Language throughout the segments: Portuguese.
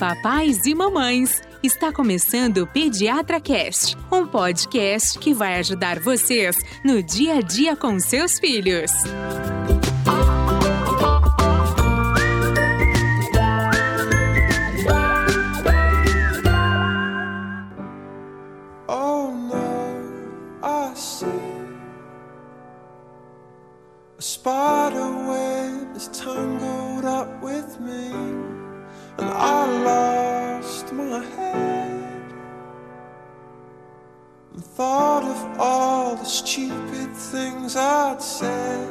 papais e mamães! Está começando o Pediatra Cast, um podcast que vai ajudar vocês no dia a dia com seus filhos. Oh no, I see a spider web is tangled up with me, and I lost my head and thought of all the stupid things I'd said.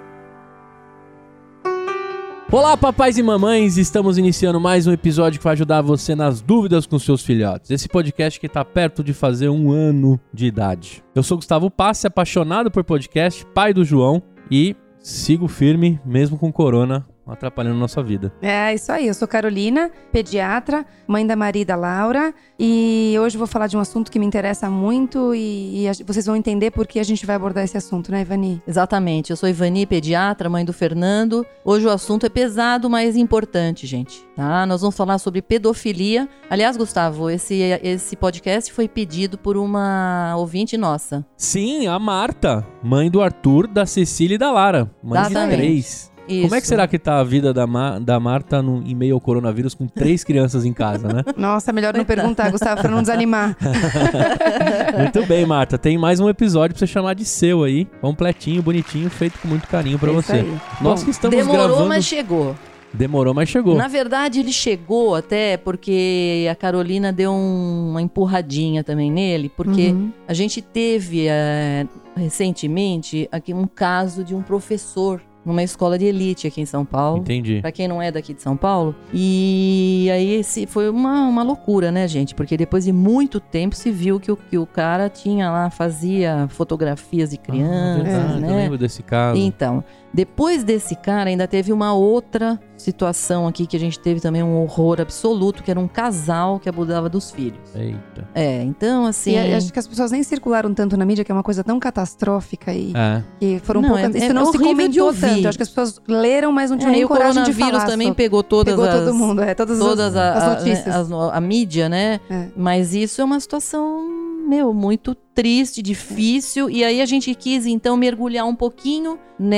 Olá, papais e mamães! Estamos iniciando mais um episódio que vai ajudar você nas dúvidas com seus filhotes. Esse podcast que está perto de fazer 1 ano de idade. Eu sou Gustavo Passi, apaixonado por podcast, pai do João e sigo firme, mesmo com corona atrapalhando a nossa vida. É isso aí, eu sou Carolina, pediatra, mãe da Maria e da Laura, e hoje eu vou falar de um assunto que me interessa muito e vocês vão entender por que a gente vai abordar esse assunto, né, Ivani? Exatamente, eu sou Ivani, pediatra, mãe do Fernando. Hoje o assunto é pesado, mas importante, gente, tá? Nós vamos falar sobre pedofilia. Aliás, Gustavo, esse podcast foi pedido por uma ouvinte nossa. Sim, a Marta, mãe do Arthur, da Cecília e da Lara, mãe de 3. Isso. Como é que será que tá a vida da Marta em meio ao coronavírus com 3 crianças em casa, né? Nossa, melhor não perguntar, Gustavo, pra não desanimar. Muito bem, Marta. Tem mais um episódio pra você chamar de seu aí. Completinho, bonitinho, feito com muito carinho pra você. Aí. Nós que estamos Demorou, gravando... mas chegou. Demorou, mas chegou. Na verdade, ele chegou até porque a Carolina deu uma empurradinha também nele, porque a gente teve recentemente aqui um caso de um professor numa escola de elite aqui em São Paulo. Entendi. Pra quem não é daqui de São Paulo. E aí foi uma loucura, né, gente? Porque depois de muito tempo se viu que o cara tinha lá, fazia fotografias de crianças, verdade, né? Eu lembro desse caso. Então, depois desse cara ainda teve uma outra situação aqui que a gente teve também um horror absoluto, que era um casal que abusava dos filhos. Eita. Então assim... E acho que as pessoas nem circularam tanto na mídia, que é uma coisa tão catastrófica e que foram Não, poucas... Isso não se horrível de comentou ouvir. tanto. Acho que as pessoas leram, mas não tinham nem coragem de falar. E o coronavírus também pegou todas todo mundo, todas as notícias. A mídia, né? Mas isso é uma situação, muito triste, difícil. E aí a gente quis, então, mergulhar um pouquinho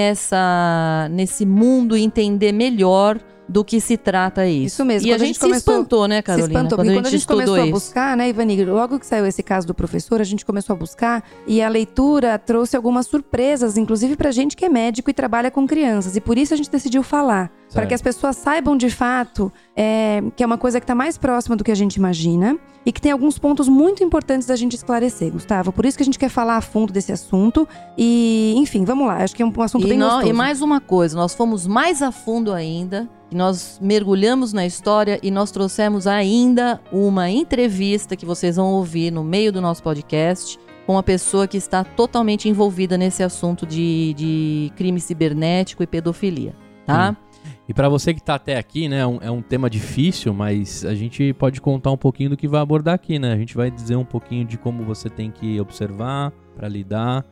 nesse mundo e entender melhor do que se trata isso. Isso mesmo. E a gente se espantou, né, Carolina? Se espantou, porque quando a gente começou a buscar, né, Ivani, logo que saiu esse caso do professor, a gente começou a buscar e a leitura trouxe algumas surpresas, inclusive pra gente que é médico e trabalha com crianças. E por isso a gente decidiu falar. Para que as pessoas saibam de fato que é uma coisa que está mais próxima do que a gente imagina e que tem alguns pontos muito importantes da gente esclarecer, Gustavo. Por isso que a gente quer falar a fundo desse assunto. E, enfim, vamos lá. Acho que é um assunto bem gostoso. E mais uma coisa, nós fomos mais a fundo ainda. Nós mergulhamos na história e nós trouxemos ainda uma entrevista que vocês vão ouvir no meio do nosso podcast com uma pessoa que está totalmente envolvida nesse assunto de crime cibernético e pedofilia, tá? E para você que tá até aqui, né, é um tema difícil, mas a gente pode contar um pouquinho do que vai abordar aqui, né? A gente vai dizer um pouquinho de como você tem que observar para lidar.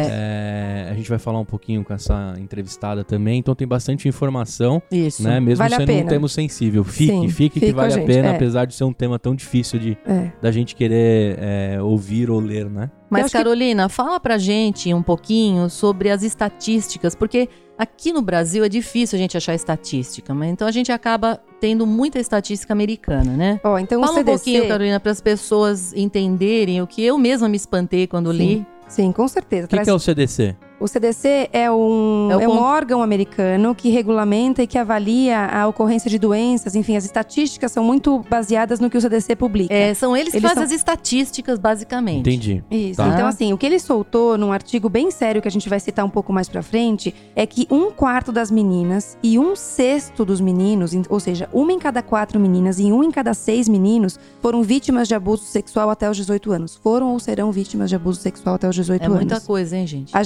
A gente vai falar um pouquinho com essa entrevistada também, então tem bastante informação. Isso. Né? Mesmo vale sendo um tema sensível. Fique que vale a pena, apesar de ser um tema tão difícil da gente querer ouvir ou ler, né? Mas, Carolina, fala pra gente um pouquinho sobre as estatísticas, porque aqui no Brasil é difícil a gente achar estatística, mas então a gente acaba tendo muita estatística americana, né? Então fala um pouquinho, Carolina, para as pessoas entenderem o que eu mesma me espantei quando li. Sim, com certeza. O que é o CDC? O CDC é um órgão americano que regulamenta e que avalia a ocorrência de doenças. Enfim, as estatísticas são muito baseadas no que o CDC publica. São eles que fazem as estatísticas, basicamente. Entendi. Isso. Tá. Então, assim, o que ele soltou num artigo bem sério que a gente vai citar um pouco mais pra frente é que 1/4 das meninas e 1/6 dos meninos, ou seja, 1 em cada 4 meninas e 1 em cada 6 meninos foram vítimas de abuso sexual até os 18 anos. Foram ou serão vítimas de abuso sexual até os 18 anos. É muita coisa, hein, gente? A gente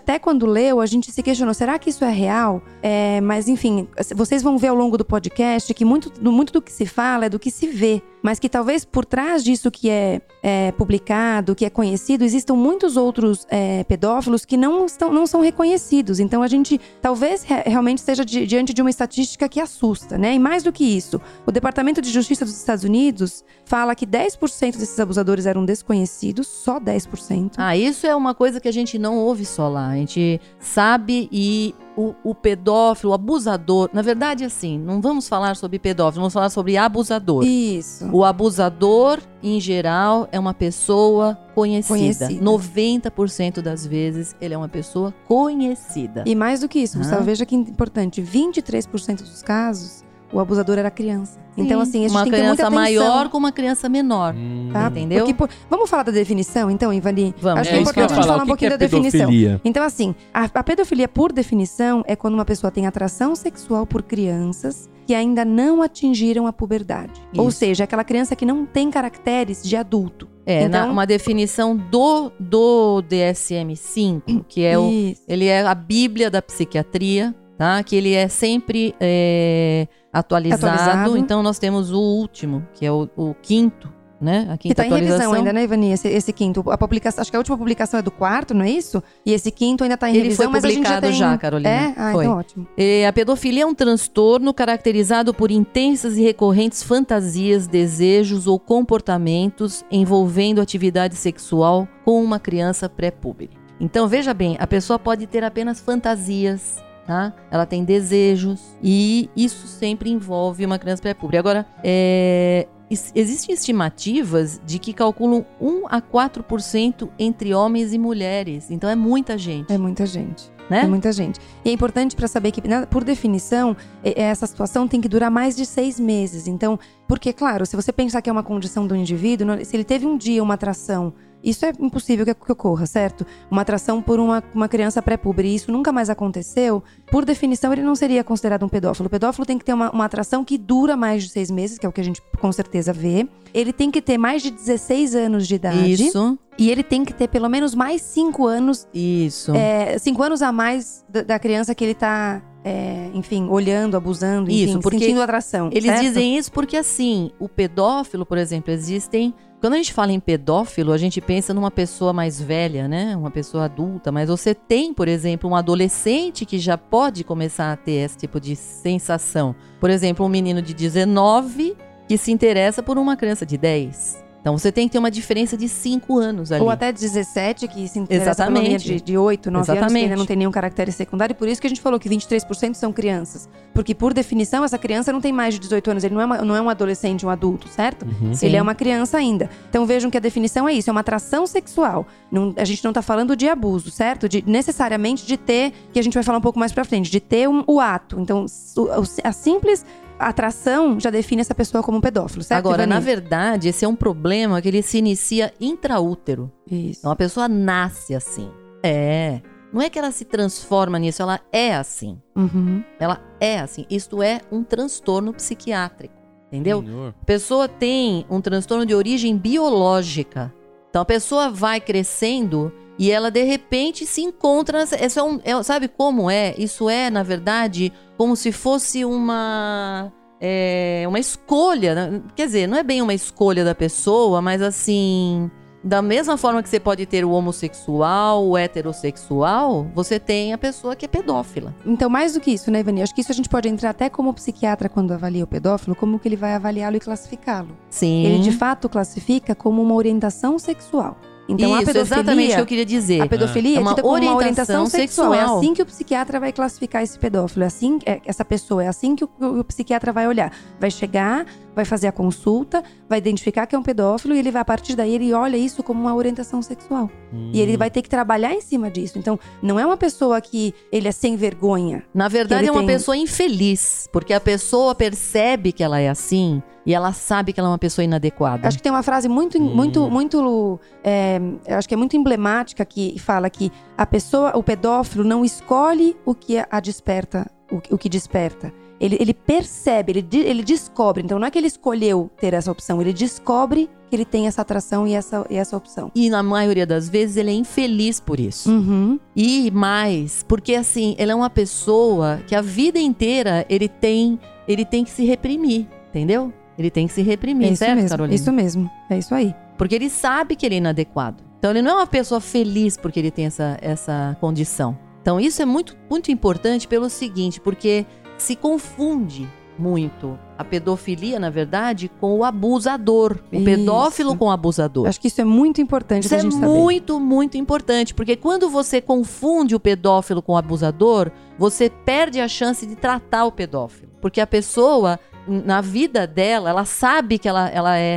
até quando leu, a gente se questionou, será que isso é real? Mas enfim, vocês vão ver ao longo do podcast que muito do que se fala é do que se vê. Mas que talvez por trás disso que é publicado, que é conhecido, existam muitos outros pedófilos que não são reconhecidos. Então a gente talvez realmente esteja diante de uma estatística que assusta, né? E mais do que isso, o Departamento de Justiça dos Estados Unidos fala que 10% desses abusadores eram desconhecidos, só 10%. Isso é uma coisa que a gente não ouve só lá. A gente sabe e o pedófilo, o abusador... Na verdade, assim, não vamos falar sobre pedófilo, vamos falar sobre abusador. Isso. O abusador, em geral, é uma pessoa conhecida. 90% das vezes, ele é uma pessoa conhecida. E mais do que isso, Gustavo, veja que importante, 23% dos casos, o abusador era criança. Sim. Então, assim, a gente tem que ter muita atenção. Uma criança maior com uma criança menor, tá? Entendeu? Vamos falar da definição, então, Ivani? Vamos. Acho que é importante a gente falar um pouquinho da definição. Então, assim, a pedofilia, por definição, é quando uma pessoa tem atração sexual por crianças que ainda não atingiram a puberdade. Isso. Ou seja, aquela criança que não tem caracteres de adulto. Então, uma definição do DSM-5, que é ele é a bíblia da psiquiatria, tá? Que ele é sempre atualizado. Então, nós temos o último, que é o quinto, né? A quinta atualização. Tá em revisão ainda, né, Ivani? Esse quinto. A publicação, acho que a última publicação é do 4º, não é isso? E esse quinto ainda tá em revisão, mas a gente já tem... Ele foi publicado já, Carolina. Foi. Então ótimo. A pedofilia é um transtorno caracterizado por intensas e recorrentes fantasias, desejos ou comportamentos envolvendo atividade sexual com uma criança pré-púbere. Então, veja bem, a pessoa pode ter apenas fantasias, tá? Ela tem desejos e isso sempre envolve uma criança pré-púbere. Agora, existem estimativas de que calculam 1 a 4% entre homens e mulheres. Então é muita gente. É muita gente. Né? É muita gente. E é importante para saber que, por definição, essa situação tem que durar mais de 6 meses. Então, porque, claro, se você pensar que é uma condição do indivíduo, se ele teve um dia uma atração, isso é impossível que ocorra, certo? Uma atração por uma criança pré-púbere e isso nunca mais aconteceu, por definição ele não seria considerado um pedófilo. O pedófilo tem que ter uma atração que dura mais de 6 meses, que é o que a gente com certeza vê. Ele tem que ter mais de 16 anos de idade. Isso. E ele tem que ter pelo menos mais 5 anos. Isso. 5 anos a mais da criança que ele tá, enfim, olhando, abusando, enfim, isso, porque sentindo atração. Eles certo? dizem isso porque, assim, o pedófilo, por exemplo, existem... Quando a gente fala em pedófilo, a gente pensa numa pessoa mais velha, né? Uma pessoa adulta. Mas você tem, por exemplo, um adolescente que já pode começar a ter esse tipo de sensação. Por exemplo, um menino de 19 que se interessa por uma criança de 10. Então, você tem que ter uma diferença de 5 anos ali. Ou até 17, que se interessa por uma menina de 8, 9 anos, que ainda não tem nenhum caractere secundário. Por isso que a gente falou que 23% são crianças. Porque, por definição, essa criança não tem mais de 18 anos. Ele não é um adolescente, um adulto, certo? Ele é uma criança ainda. Então, vejam que a definição é isso. É uma atração sexual. A gente não tá falando de abuso, certo? Necessariamente de ter, que a gente vai falar um pouco mais pra frente, de ter o ato. Então, a simples... A atração já define essa pessoa como um pedófilo, certo? Agora, Ivani? na verdade, esse é um problema que ele se inicia intraútero. Isso. Então, a pessoa nasce assim. Não é que ela se transforma nisso, ela é assim. Ela é assim. Isto é um transtorno psiquiátrico, entendeu? Senhor. A pessoa tem um transtorno de origem biológica. Então, a pessoa vai crescendo... E ela, de repente, se encontra... sabe como é? Isso é, na verdade, como se fosse uma escolha. Quer dizer, não é bem uma escolha da pessoa, mas assim... Da mesma forma que você pode ter o homossexual, o heterossexual, você tem a pessoa que é pedófila. Então, mais do que isso, né, Ivani? Acho que isso a gente pode entrar até como psiquiatra quando avalia o pedófilo, como que ele vai avaliá-lo e classificá-lo. Sim. Ele, de fato, classifica como uma orientação sexual. Então, isso, a pedofilia, exatamente o que eu queria dizer. A pedofilia é tida como uma orientação sexual. É assim que o psiquiatra vai classificar esse pedófilo. Essa pessoa, é assim que o psiquiatra vai olhar. Vai chegar, vai fazer a consulta, vai identificar que é um pedófilo e ele vai, a partir daí, ele olha isso como uma orientação sexual. E ele vai ter que trabalhar em cima disso. Então, não é uma pessoa que ele é sem vergonha. Na verdade, é uma pessoa infeliz. Porque a pessoa percebe que ela é assim e ela sabe que ela é uma pessoa inadequada. Acho que tem uma frase muito acho que é muito emblemática que fala que o pedófilo não escolhe o que a desperta, o que desperta. Ele percebe, ele descobre. Então não é que ele escolheu ter essa opção, ele descobre que ele tem essa atração e essa opção. E na maioria das vezes ele é infeliz por isso. E mais, porque assim, ele é uma pessoa que a vida inteira ele tem que se reprimir, entendeu? Ele tem que se reprimir, certo, mesmo, Carolina? Isso mesmo, é isso aí. Porque ele sabe que ele é inadequado. Então ele não é uma pessoa feliz porque ele tem essa condição. Então isso é muito, muito importante pelo seguinte, porque se confunde muito a pedofilia, na verdade, com o abusador. O pedófilo com o abusador. Acho que isso é muito importante Isso pra gente saber. Isso é muito, muito importante. Porque quando você confunde o pedófilo com o abusador, você perde a chance de tratar o pedófilo. Porque a pessoa, na vida dela, ela sabe que ela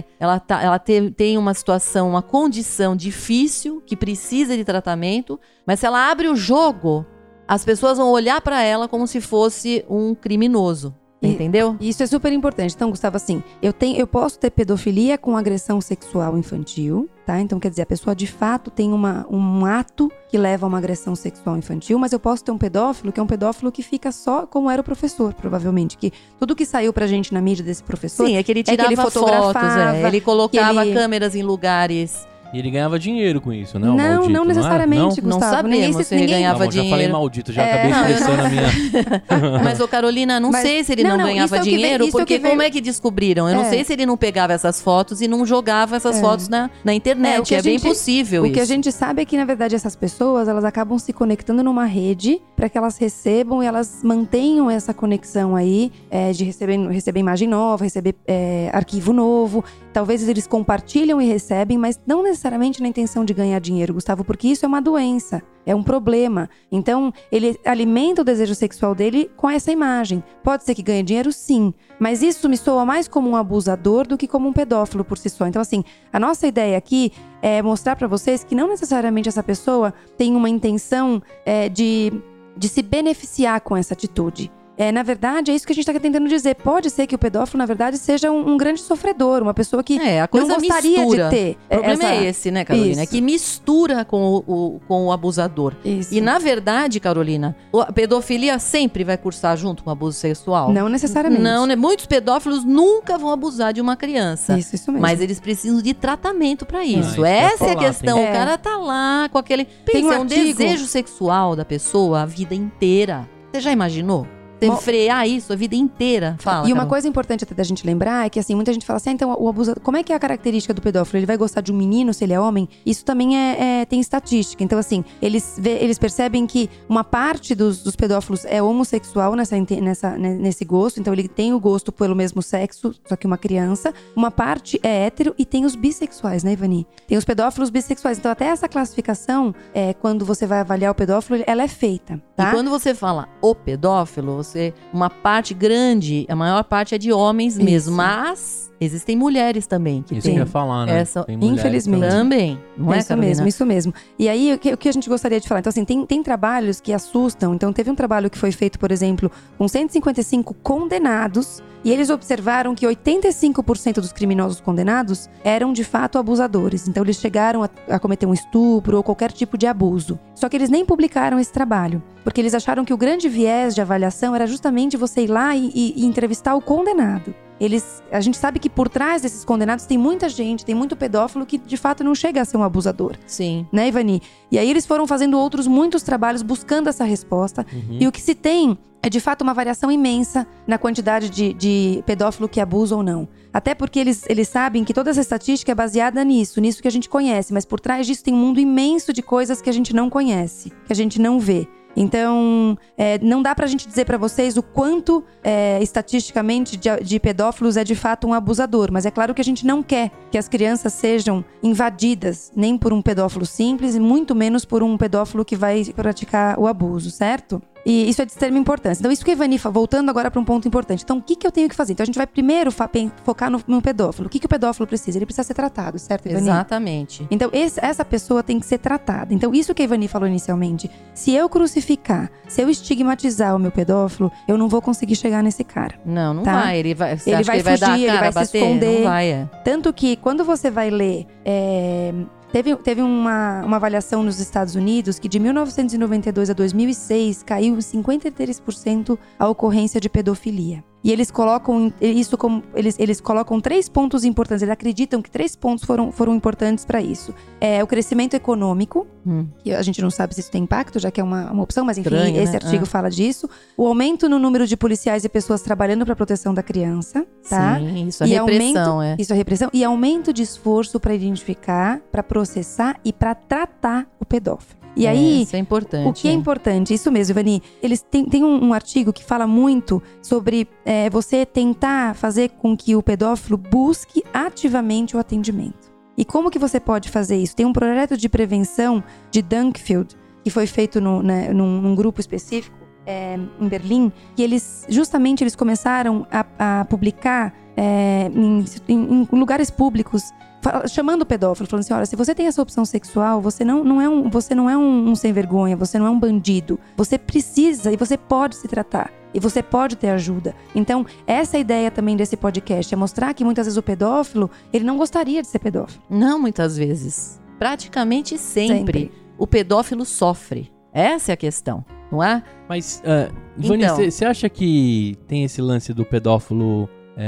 tem uma situação, uma condição difícil, que precisa de tratamento. Mas se ela abre o jogo, as pessoas vão olhar para ela como se fosse um criminoso. Entendeu? Isso é super importante. Então, Gustavo, assim, eu posso ter pedofilia com agressão sexual infantil, tá? Então, quer dizer, a pessoa de fato tem um ato que leva a uma agressão sexual infantil, mas eu posso ter um pedófilo que é um pedófilo que fica só como era o professor, provavelmente. Que tudo que saiu pra gente na mídia desse professor... Sim, é que ele tirava fotografava, fotos, ele colocava câmeras em lugares... E ele ganhava dinheiro com isso, né? Não necessariamente, não? Gustavo. Não sabemos se ele ganhava dinheiro. Já falei maldito, já acabei expressando a minha... Mas, ô Carolina, não sei se ele não ganhava dinheiro, porque como é que descobriram? Eu não sei se ele não pegava essas fotos e não jogava essas fotos na internet. É bem possível isso. O que a gente sabe é que, na verdade, essas pessoas, elas acabam se conectando numa rede para que elas recebam e elas mantenham essa conexão aí de receber imagem nova, receber arquivo novo. Talvez eles compartilham e recebem, mas não necessariamente na intenção de ganhar dinheiro, Gustavo, porque isso é uma doença, é um problema. Então, ele alimenta o desejo sexual dele com essa imagem. Pode ser que ganhe dinheiro, sim, mas isso me soa mais como um abusador do que como um pedófilo por si só. Então, assim, a nossa ideia aqui é mostrar pra vocês que não necessariamente essa pessoa tem uma intenção de se beneficiar com essa atitude. Na verdade, é isso que a gente está tentando dizer. Pode ser que o pedófilo, na verdade, seja um grande sofredor, uma pessoa que a coisa não gostaria mistura. de ter. O problema é esse, né, Carolina? Isso. É que mistura com o abusador. Isso. E, na verdade, Carolina, a pedofilia sempre vai cursar junto com o abuso sexual? Não necessariamente. Não, né? Muitos pedófilos nunca vão abusar de uma criança. Isso mesmo. Mas eles precisam de tratamento para isso. Essa Essa é a questão. O cara tá lá com aquele... Pensa, um desejo sexual da pessoa a vida inteira. Você já imaginou? Você frear isso a vida inteira. Fala, e uma coisa importante até da gente lembrar é que, assim, muita gente fala assim, então, o abusador, como é que é a característica do pedófilo? Ele vai gostar de um menino se ele é homem? Isso também tem estatística. Então, assim, eles percebem que uma parte dos pedófilos é homossexual nesse gosto. Então, ele tem o gosto pelo mesmo sexo, só que uma criança. Uma parte é hétero e tem os bissexuais, né, Ivani? Tem os pedófilos bissexuais. Então, até essa classificação, quando você vai avaliar o pedófilo, ela é feita, tá? E quando você fala o pedófilo, uma parte grande, a maior parte é de homens mesmo, mas existem mulheres também que isso tem. Que eu ia falar, né? Infelizmente. Também, não é, Carolina? Isso mesmo. E aí, o que a gente gostaria de falar? Então, assim, tem trabalhos que assustam. Então, teve um trabalho que foi feito, por exemplo, com 155 condenados, e eles observaram que 85% dos criminosos condenados eram, de fato, abusadores. Então, eles chegaram a cometer um estupro ou qualquer tipo de abuso. Só que eles nem publicaram esse trabalho, porque eles acharam que o grande viés de avaliação era justamente você ir lá e entrevistar o condenado. A gente sabe que por trás desses condenados tem muita gente, tem muito pedófilo que de fato não chega a ser um abusador. Sim. Né, Ivani? E aí eles foram fazendo muitos trabalhos buscando essa resposta. E o que se tem é de fato uma variação imensa na quantidade de pedófilo que abusa ou não. Até porque eles sabem que toda essa estatística é baseada nisso que a gente conhece. Mas por trás disso tem um mundo imenso de coisas que a gente não conhece, que a gente não vê. Então, não dá pra gente dizer pra vocês o quanto, estatisticamente, de pedófilos é de fato um abusador. Mas é claro que a gente não quer que as crianças sejam invadidas, nem por um pedófilo simples, e muito menos por um pedófilo que vai praticar o abuso, certo? E isso é de extrema importância. Então, isso que a Ivani voltando agora para um ponto importante. Então, o que eu tenho que fazer? Então, a gente vai primeiro focar no pedófilo. O que o pedófilo precisa? Ele precisa ser tratado, certo, Ivani? Exatamente. Então, essa pessoa tem que ser tratada. Então, isso que a Ivani falou inicialmente. Se eu crucificar, se eu estigmatizar o meu pedófilo, eu não vou conseguir chegar nesse cara. Não tá? vai. Ele vai fugir, dar a cara, ele vai se esconder. Não vai, Tanto que, quando você vai ler Teve uma avaliação nos Estados Unidos que de 1992 a 2006 caiu em 53% a ocorrência de pedofilia. E eles colocam isso como eles colocam 3 pontos importantes. Eles acreditam que 3 pontos foram importantes para isso. O crescimento econômico, que a gente não sabe se isso tem impacto, já que é uma opção, mas enfim, estranho, esse artigo fala disso. O aumento no número de policiais e pessoas trabalhando para a proteção da criança, tá? Sim, isso é repressão, Isso é repressão. E aumento de esforço para identificar, para processar e para tratar o pedófilo. E aí, isso é importante. O que é importante, isso mesmo, Ivani, eles têm um artigo que fala muito sobre você tentar fazer com que o pedófilo busque ativamente o atendimento. E como que você pode fazer isso? Tem um projeto de prevenção de Dunkfield, que foi feito num grupo específico em Berlim, que eles começaram a publicar em lugares públicos, chamando o pedófilo, falando assim: olha, se você tem essa opção sexual, você não é um sem vergonha, você não é um bandido. Você precisa e você pode se tratar. E você pode ter ajuda. Então, essa ideia também desse podcast é mostrar que muitas vezes o pedófilo, ele não gostaria de ser pedófilo. Não muitas vezes. Praticamente sempre. O pedófilo sofre. Essa é a questão, não é? Mas, Ivani, você acha que tem esse lance do pedófilo...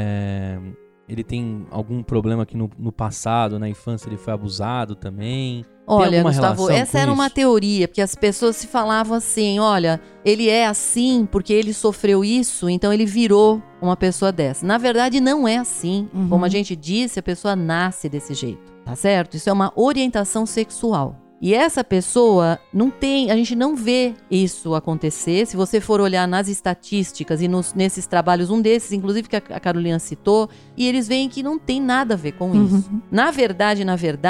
ele tem algum problema que no passado, na infância, ele foi abusado também? Olha, Gustavo, essa era uma teoria, porque as pessoas se falavam assim: olha, ele é assim porque ele sofreu isso, então ele virou uma pessoa dessa. Na verdade, não é assim. Como a gente disse, a pessoa nasce desse jeito, tá certo? Isso é uma orientação sexual. E essa pessoa a gente não vê isso acontecer. Se você for olhar nas estatísticas e nesses trabalhos, um desses, inclusive, que a Carolina citou, e eles veem que não tem nada a ver com isso. Na verdade,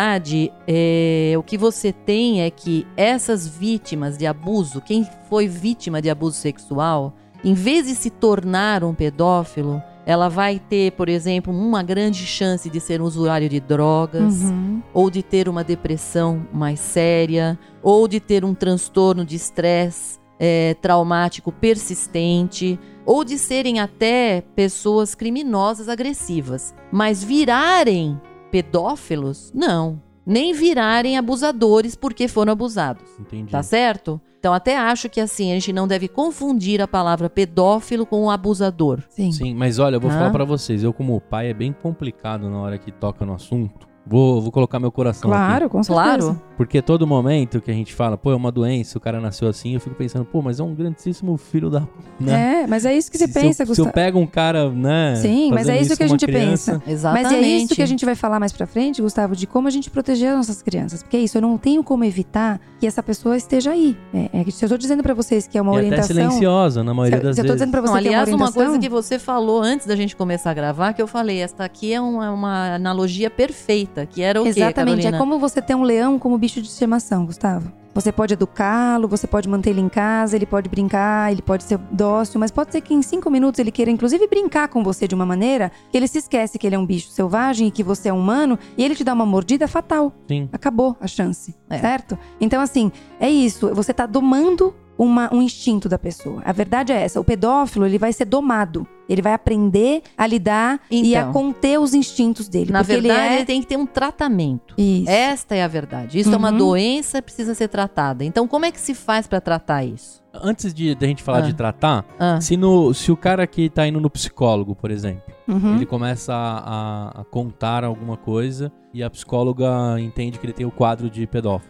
o que você tem é que essas vítimas de abuso, quem foi vítima de abuso sexual, em vez de se tornar um pedófilo, ela vai ter, por exemplo, uma grande chance de ser um usuário de drogas, ou de ter uma depressão mais séria, ou de ter um transtorno de estresse traumático persistente, ou de serem até pessoas criminosas agressivas. Mas virarem pedófilos, não. Nem virarem abusadores porque foram abusados. Entendi. Tá certo? Então, até acho que assim, a gente não deve confundir a palavra pedófilo com o abusador. Sim, mas olha, eu vou falar pra vocês. Eu, como pai, é bem complicado na hora que toca no assunto. Vou colocar meu coração aqui. Claro, com certeza. Claro. Porque todo momento que a gente fala, é uma doença, o cara nasceu assim, eu fico pensando, mas é um grandíssimo filho da... Né? Mas é isso que você pensa, Gustavo. Se eu pego um cara, né... Sim, mas é isso que a gente pensa. Exatamente. Mas é isso que a gente vai falar mais pra frente, Gustavo, de como a gente proteger as nossas crianças. Porque é isso, eu não tenho como evitar que essa pessoa esteja aí. Se eu tô dizendo pra vocês que é uma orientação... até silenciosa, na maioria das vezes. Se eu tô dizendo pra você que é uma orientação... Aliás, uma coisa que você falou antes da gente começar a gravar, que eu falei, esta aqui é uma analogia perfeita, que era o quê, Exatamente, Carolina? é como você ter um leão como bicho de estimação, Gustavo. Você pode educá-lo, você pode manter ele em casa, ele pode brincar, ele pode ser dócil, mas pode ser que em 5 minutos ele queira, inclusive, brincar com você de uma maneira que ele se esquece que ele é um bicho selvagem e que você é humano, e ele te dá uma mordida fatal. Sim. Acabou a chance, certo? Então, assim, é isso. Você tá domando um instinto da pessoa. A verdade é essa. O pedófilo, ele vai ser domado. Ele vai aprender a lidar e a conter os instintos dele. Na verdade, ele tem que ter um tratamento. Isso. Esta é a verdade. Isso é uma doença, precisa ser tratada. Então, como é que se faz pra tratar isso? Antes de a gente falar de tratar, se o cara que tá indo no psicólogo, por exemplo, ele começa a contar alguma coisa e a psicóloga entende que ele tem o quadro de pedófilo.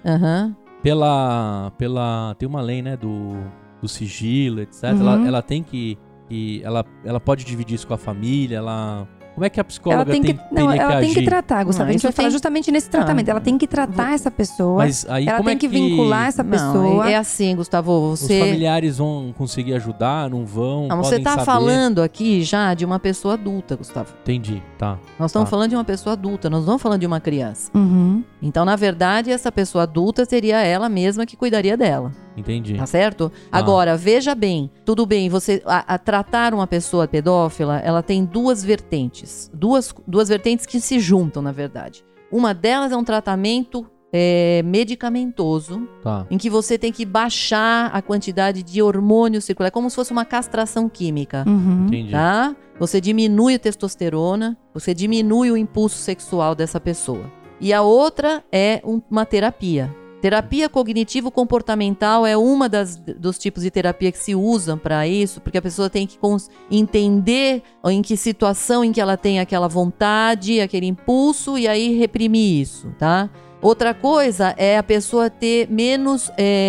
Tem uma lei, né, do sigilo, etc. Ela tem que ela pode dividir isso com a família, como é que a psicóloga tem que agir? Ela tem que tratar, Gustavo. A gente vai falar justamente nesse tratamento. Ela tem que tratar essa pessoa. Mas aí, ela como tem que vincular essa pessoa. É assim, Gustavo, Os familiares vão conseguir ajudar, não vão? Você tá falando aqui já de uma pessoa adulta, Gustavo. Entendi, tá. Nós estamos falando de uma pessoa adulta, nós não estamos falando de uma criança. Então, na verdade, essa pessoa adulta seria ela mesma que cuidaria dela. Entendi. Tá certo? Agora, veja bem, tudo bem, você tratar uma pessoa pedófila, ela tem duas vertentes. Duas vertentes que se juntam, na verdade. Uma delas é um tratamento medicamentoso, em que você tem que baixar a quantidade de hormônio circular, como se fosse uma castração química. Entendi. Tá? Você diminui a testosterona, você diminui o impulso sexual dessa pessoa. E a outra é uma terapia. Terapia cognitivo-comportamental é uma dos tipos de terapia que se usam para isso, porque a pessoa tem que entender em que situação em que ela tem aquela vontade, aquele impulso, e aí reprimir isso, tá? Outra coisa é a pessoa ter menos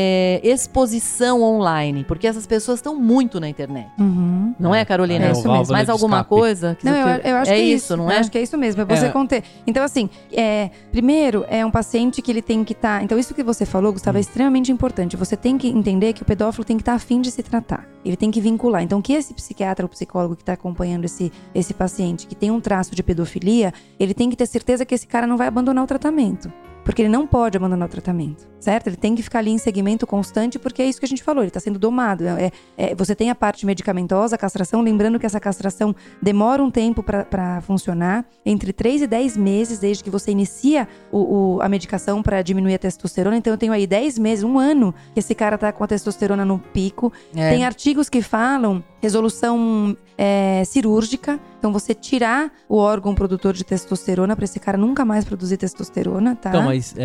exposição online, porque essas pessoas estão muito na internet. Não é, Carolina? É isso mesmo. Mais alguma coisa? Não, eu acho que é isso, não é? Eu acho que é isso mesmo, é você conter. Então, assim, primeiro, é um paciente que ele tem que estar... Então, isso que você falou, Gustavo, é extremamente importante. Você tem que entender que o pedófilo tem que estar a fim de se tratar. Ele tem que vincular. Então, que esse psiquiatra ou psicólogo que está acompanhando esse paciente que tem um traço de pedofilia, ele tem que ter certeza que esse cara não vai abandonar o tratamento. Porque ele não pode abandonar o tratamento, certo? Ele tem que ficar ali em segmento constante, porque é isso que a gente falou, ele está sendo domado. Você tem a parte medicamentosa, a castração, lembrando que essa castração demora um tempo para funcionar, entre 3 e 10 meses, desde que você inicia a medicação para diminuir a testosterona. Então eu tenho aí 10 meses, 1 ano, que esse cara tá com a testosterona no pico. Tem artigos que falam resolução cirúrgica, então você tirar o órgão produtor de testosterona para esse cara nunca mais produzir testosterona, tá? Então, mas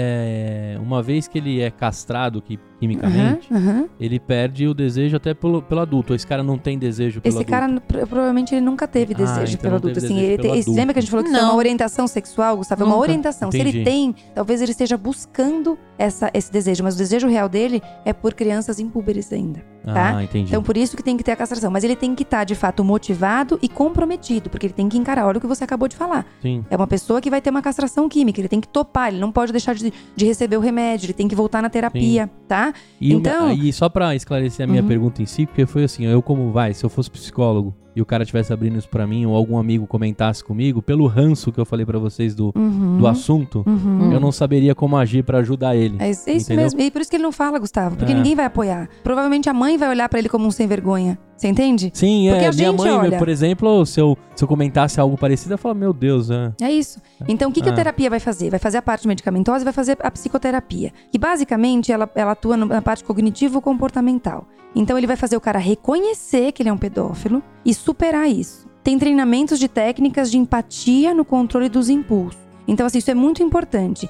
uma vez que ele é castrado quimicamente, ele perde o desejo até pelo adulto. Esse cara não tem desejo pelo adulto. Esse cara, provavelmente, ele nunca teve desejo pelo adulto. Assim, lembra que a gente falou que isso é uma orientação sexual, Gustavo? É uma orientação. Entendi. Se ele tem, talvez ele esteja buscando esse desejo, mas o desejo real dele é por crianças impúberes ainda, tá? Entendi. Então, por isso que tem que ter a castração. Mas ele tem que estar, de fato, motivado e comprometido, porque ele tem que encarar. Olha o que você acabou de falar. Sim. É uma pessoa que vai ter uma castração química, ele tem que topar, ele não pode deixar de receber o remédio, ele tem que voltar na terapia, tá? E só pra esclarecer a minha pergunta em si, porque foi assim, se eu fosse psicólogo e o cara estivesse abrindo isso pra mim, ou algum amigo comentasse comigo, pelo ranço que eu falei pra vocês do assunto, eu não saberia como agir pra ajudar ele. É isso mesmo, e por isso que ele não fala, Gustavo, porque ninguém vai apoiar. Provavelmente a mãe vai olhar pra ele como um sem vergonha. Você entende? Sim, minha mãe, por exemplo, se eu comentasse algo parecido, eu falo, meu Deus, É isso. Então, o que a terapia vai fazer? Vai fazer a parte medicamentosa e vai fazer a psicoterapia. Que, basicamente, ela atua na parte cognitivo-comportamental. Então, ele vai fazer o cara reconhecer que ele é um pedófilo e superar isso. Tem treinamentos de técnicas de empatia no controle dos impulsos. Então, assim, isso é muito importante.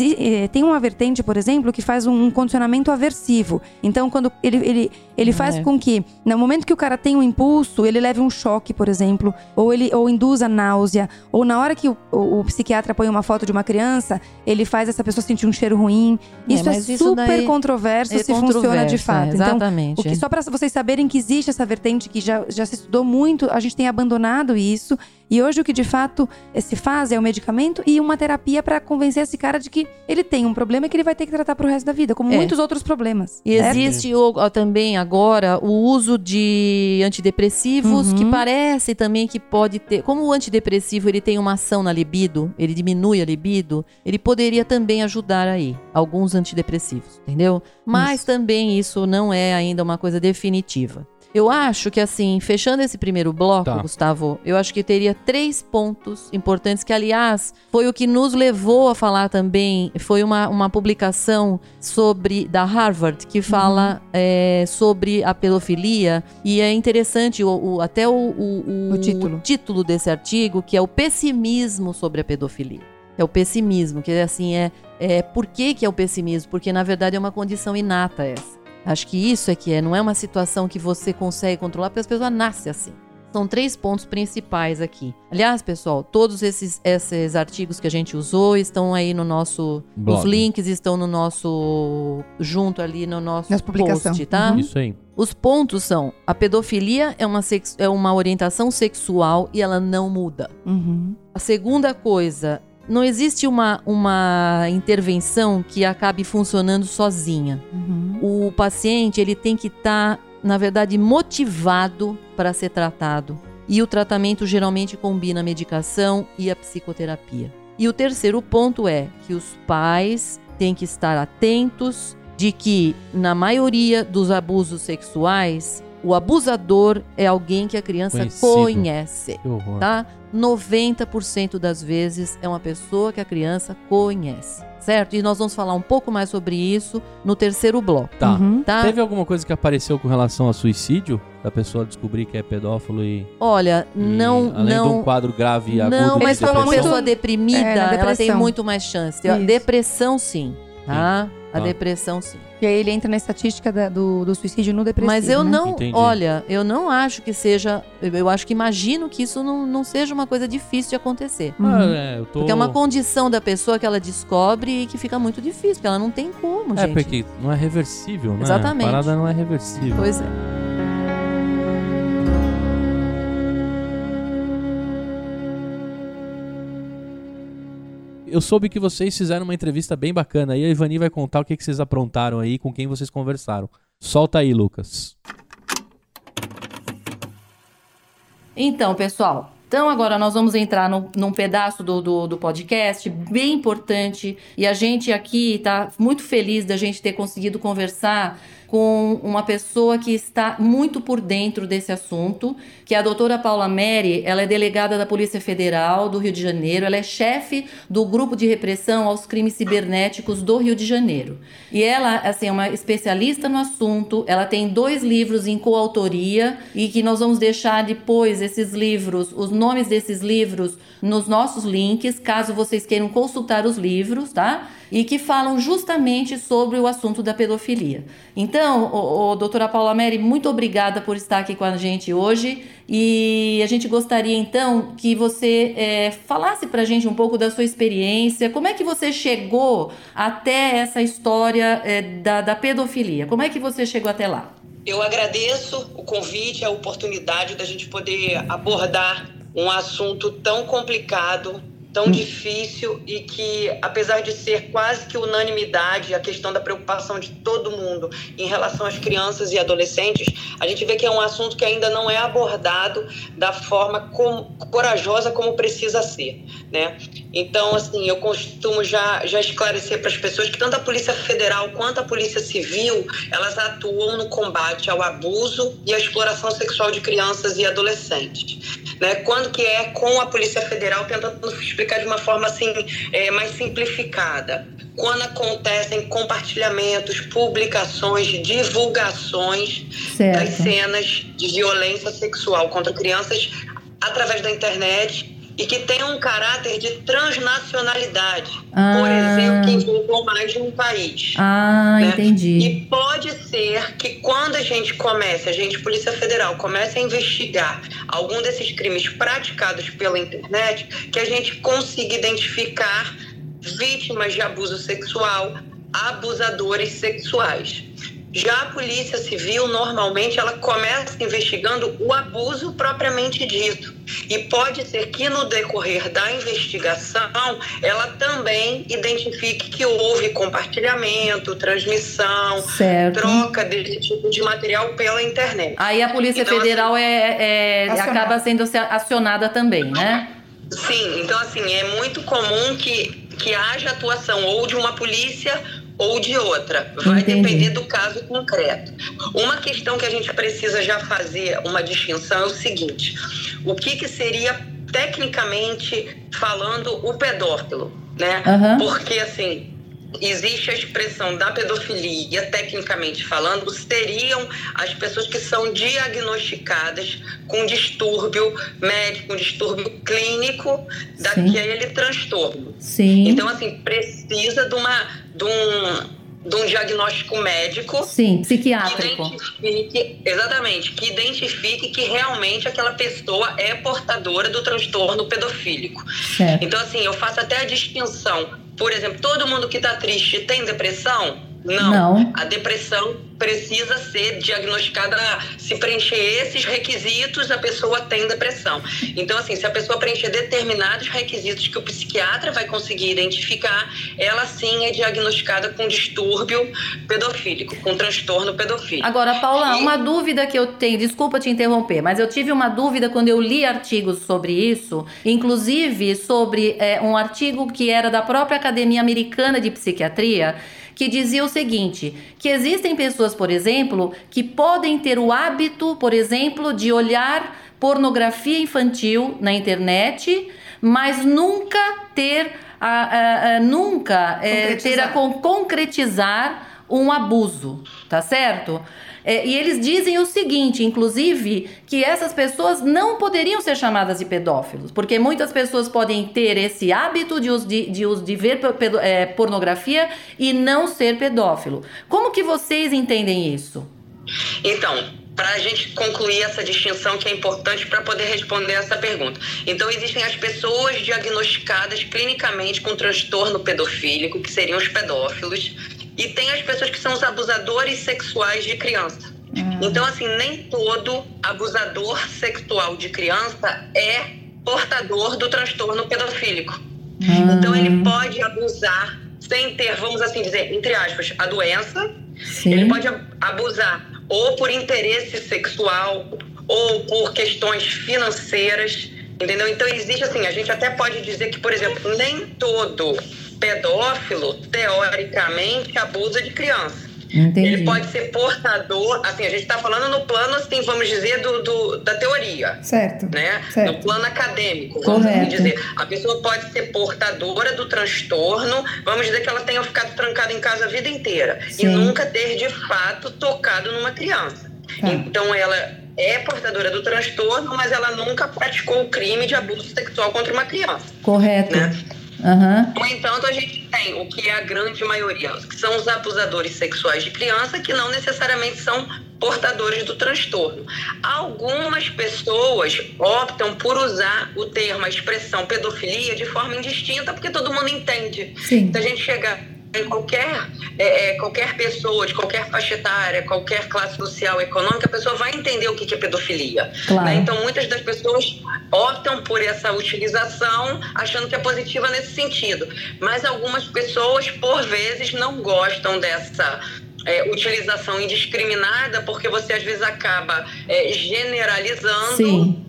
Tem uma vertente, por exemplo, que faz um condicionamento aversivo. Então, quando ele faz com que, no momento que o cara tem um impulso, ele leve um choque, por exemplo, ou induza náusea, ou na hora que o psiquiatra põe uma foto de uma criança, ele faz essa pessoa sentir um cheiro ruim. Isso é super controverso se funciona de fato. Exatamente. Então, só para vocês saberem que existe essa vertente que já se estudou muito, a gente tem abandonado isso. E hoje o que de fato se faz é o medicamento e uma terapia para convencer esse cara de que ele tem um problema e que ele vai ter que tratar pro resto da vida, como muitos outros problemas. E existe também agora o uso de antidepressivos, que parece também que pode ter... Como o antidepressivo ele tem uma ação na libido, ele diminui a libido, ele poderia também ajudar aí, alguns antidepressivos, entendeu? Mas também isso não é ainda uma coisa definitiva. Eu acho que, assim, fechando esse primeiro bloco, Gustavo, eu acho que teria 3 pontos importantes que, aliás, foi o que nos levou a falar também. Foi uma publicação da Harvard que fala sobre a pedofilia. E é interessante até o título desse artigo, que é o pessimismo sobre a pedofilia. É o pessimismo, que assim, por que é o pessimismo? Porque, na verdade, é uma condição inata essa. Acho que isso não é uma situação que você consegue controlar, porque as pessoas nascem assim. São 3 pontos principais aqui. Aliás, pessoal, todos esses artigos que a gente usou estão aí no nosso... blog. Os links estão no nosso... junto ali no nosso post, tá? Isso aí. Os pontos são: a pedofilia é uma orientação sexual e ela não muda. A segunda coisa... Não existe uma intervenção que acabe funcionando sozinha. O paciente ele tem que estar, na verdade, motivado para ser tratado. E o tratamento geralmente combina a medicação e a psicoterapia. E o terceiro ponto é que os pais têm que estar atentos de que, na maioria dos abusos sexuais, o abusador é alguém que a criança conhece. Que horror. Tá? 90% das vezes é uma pessoa que a criança conhece. certo? E nós vamos falar um pouco mais sobre isso no terceiro bloco. Tá. Tá? Teve alguma coisa que apareceu com relação a suicídio? Da pessoa descobrir que é pedófilo e... Olha, além de um quadro grave e agudo Não, de mas para depressão. uma pessoa deprimida, ela tem depressão. muito mais chance. Isso. Depressão, sim. Tá? A Ah. depressão, sim. E aí ele entra na estatística do suicídio no depressivo, Mas eu né? não, Entendi. olha, eu não acho que seja, eu acho que imagino que isso não seja uma coisa difícil de acontecer. Eu tô... Porque é uma condição da pessoa que ela descobre e que fica muito difícil, porque ela não tem como, gente. porque não é reversível, né? Exatamente. A parada não é reversível. Pois é. Eu soube que vocês fizeram uma entrevista bem bacana e a Ivani vai contar o que vocês aprontaram aí, com quem vocês conversaram. Solta aí, Lucas. Então, pessoal, agora nós vamos entrar num pedaço do podcast bem importante e a gente aqui tá muito feliz da gente ter conseguido conversar com uma pessoa que está muito por dentro desse assunto, que é a doutora Paula Meri. Ela é delegada da Polícia Federal do Rio de Janeiro, ela é chefe do Grupo de Repressão aos Crimes Cibernéticos do Rio de Janeiro. E ela, assim, é uma especialista no assunto, ela tem 2 livros em coautoria e que nós vamos deixar depois esses livros, os nomes desses livros nos nossos links, caso vocês queiram consultar os livros, tá? E que falam justamente sobre o assunto da pedofilia. Então, doutora Paula Meri, muito obrigada por estar aqui com a gente hoje. E a gente gostaria, então, que você falasse pra gente um pouco da sua experiência. Como é que você chegou até essa história da pedofilia? Como é que você chegou até lá? Eu agradeço o convite, a oportunidade da gente poder abordar um assunto tão complicado, tão difícil e que, apesar de ser quase que unanimidade, a questão da preocupação de todo mundo em relação às crianças e adolescentes, a gente vê que é um assunto que ainda não é abordado da forma corajosa como precisa ser, né? Então, assim, eu costumo já esclarecer para as pessoas que tanto a Polícia Federal quanto a Polícia Civil, elas atuam no combate ao abuso e à exploração sexual de crianças e adolescentes, né? Quando que é com a Polícia Federal, tentando explicar de uma forma assim, mais simplificada. Quando acontecem compartilhamentos, publicações, divulgações das cenas de violência sexual contra crianças através da internet e que tem um caráter de transnacionalidade, por exemplo, que envolvam mais de um país. Né? Entendi. E pode ser que quando a gente, Polícia Federal, comece a investigar algum desses crimes praticados pela internet, que a gente consiga identificar vítimas de abuso sexual, abusadores sexuais. Já a Polícia Civil, normalmente, ela começa investigando o abuso propriamente dito. E pode ser que no decorrer da investigação, ela também identifique que houve compartilhamento, transmissão, troca desse tipo de material pela internet. Aí a Polícia Federal acaba sendo acionada também, né? Sim, então assim, é muito comum que haja atuação ou de uma polícia ou de outra. Vai depender do caso concreto. Uma questão que a gente precisa já fazer uma distinção é o seguinte: o que seria, tecnicamente falando, o pedófilo, né? Porque, assim, existe a expressão da pedofilia, tecnicamente falando, seriam as pessoas que são diagnosticadas com distúrbio médico, com distúrbio clínico daquele transtorno. Sim. Então, assim, precisa de um diagnóstico médico. Sim, psiquiátrico. Que identifique que realmente aquela pessoa é portadora do transtorno pedofílico. Certo. Então, assim, eu faço até a distinção. Por exemplo, todo mundo que está triste tem depressão? Não. A depressão precisa ser diagnosticada. Se preencher esses requisitos, a pessoa tem depressão. Então, assim, se a pessoa preencher determinados requisitos que o psiquiatra vai conseguir identificar, ela sim é diagnosticada com distúrbio pedofílico, com transtorno pedofílico. Agora, Paula, uma dúvida que eu tenho, desculpa te interromper, mas eu tive uma dúvida quando eu li artigos sobre isso, inclusive sobre um artigo que era da própria Academia Americana de Psiquiatria, que dizia o seguinte, que existem pessoas, por exemplo, que podem ter o hábito, por exemplo, de olhar pornografia infantil na internet, mas nunca ter nunca ter a concretizar um abuso, tá certo? E eles dizem o seguinte, inclusive, que essas pessoas não poderiam ser chamadas de pedófilos, porque muitas pessoas podem ter esse hábito de ver pornografia e não ser pedófilo. Como que vocês entendem isso? Então, para a gente concluir essa distinção que é importante para poder responder essa pergunta. Então, existem as pessoas diagnosticadas clinicamente com transtorno pedofílico, que seriam os pedófilos, e tem as pessoas que são os abusadores sexuais de criança. Então, assim, nem todo abusador sexual de criança é portador do transtorno pedofílico. Então, ele pode abusar sem ter, vamos assim dizer, entre aspas, a doença. Sim. Ele pode abusar ou por interesse sexual ou por questões financeiras, entendeu? Então, existe assim, a gente até pode dizer que, por exemplo, nem todo pedófilo, teoricamente, abusa de criança. Entendi. Ele pode ser portador, assim, a gente está falando no plano, assim, vamos dizer, da teoria. Certo. Né? Certo. No plano acadêmico, vamos assim dizer. A pessoa pode ser portadora do transtorno, vamos dizer que ela tenha ficado trancada em casa a vida inteira. Sim. E nunca ter, de fato, tocado numa criança. Tá. Então, ela é portadora do transtorno, mas ela nunca praticou o crime de abuso sexual contra uma criança. Correto. Né? Uhum. No entanto, a gente tem o que é a grande maioria, que são os abusadores sexuais de criança, que não necessariamente são portadores do transtorno. Algumas pessoas optam por usar o termo, a expressão pedofilia de forma indistinta, porque todo mundo entende. Sim. Se a gente chegar em qualquer pessoa, de qualquer faixa etária, qualquer classe social, econômica, a pessoa vai entender o que é pedofilia. Claro. Né? Então, muitas das pessoas optam por essa utilização, achando que é positiva nesse sentido. Mas algumas pessoas, por vezes, não gostam dessa utilização indiscriminada, porque você, às vezes, acaba generalizando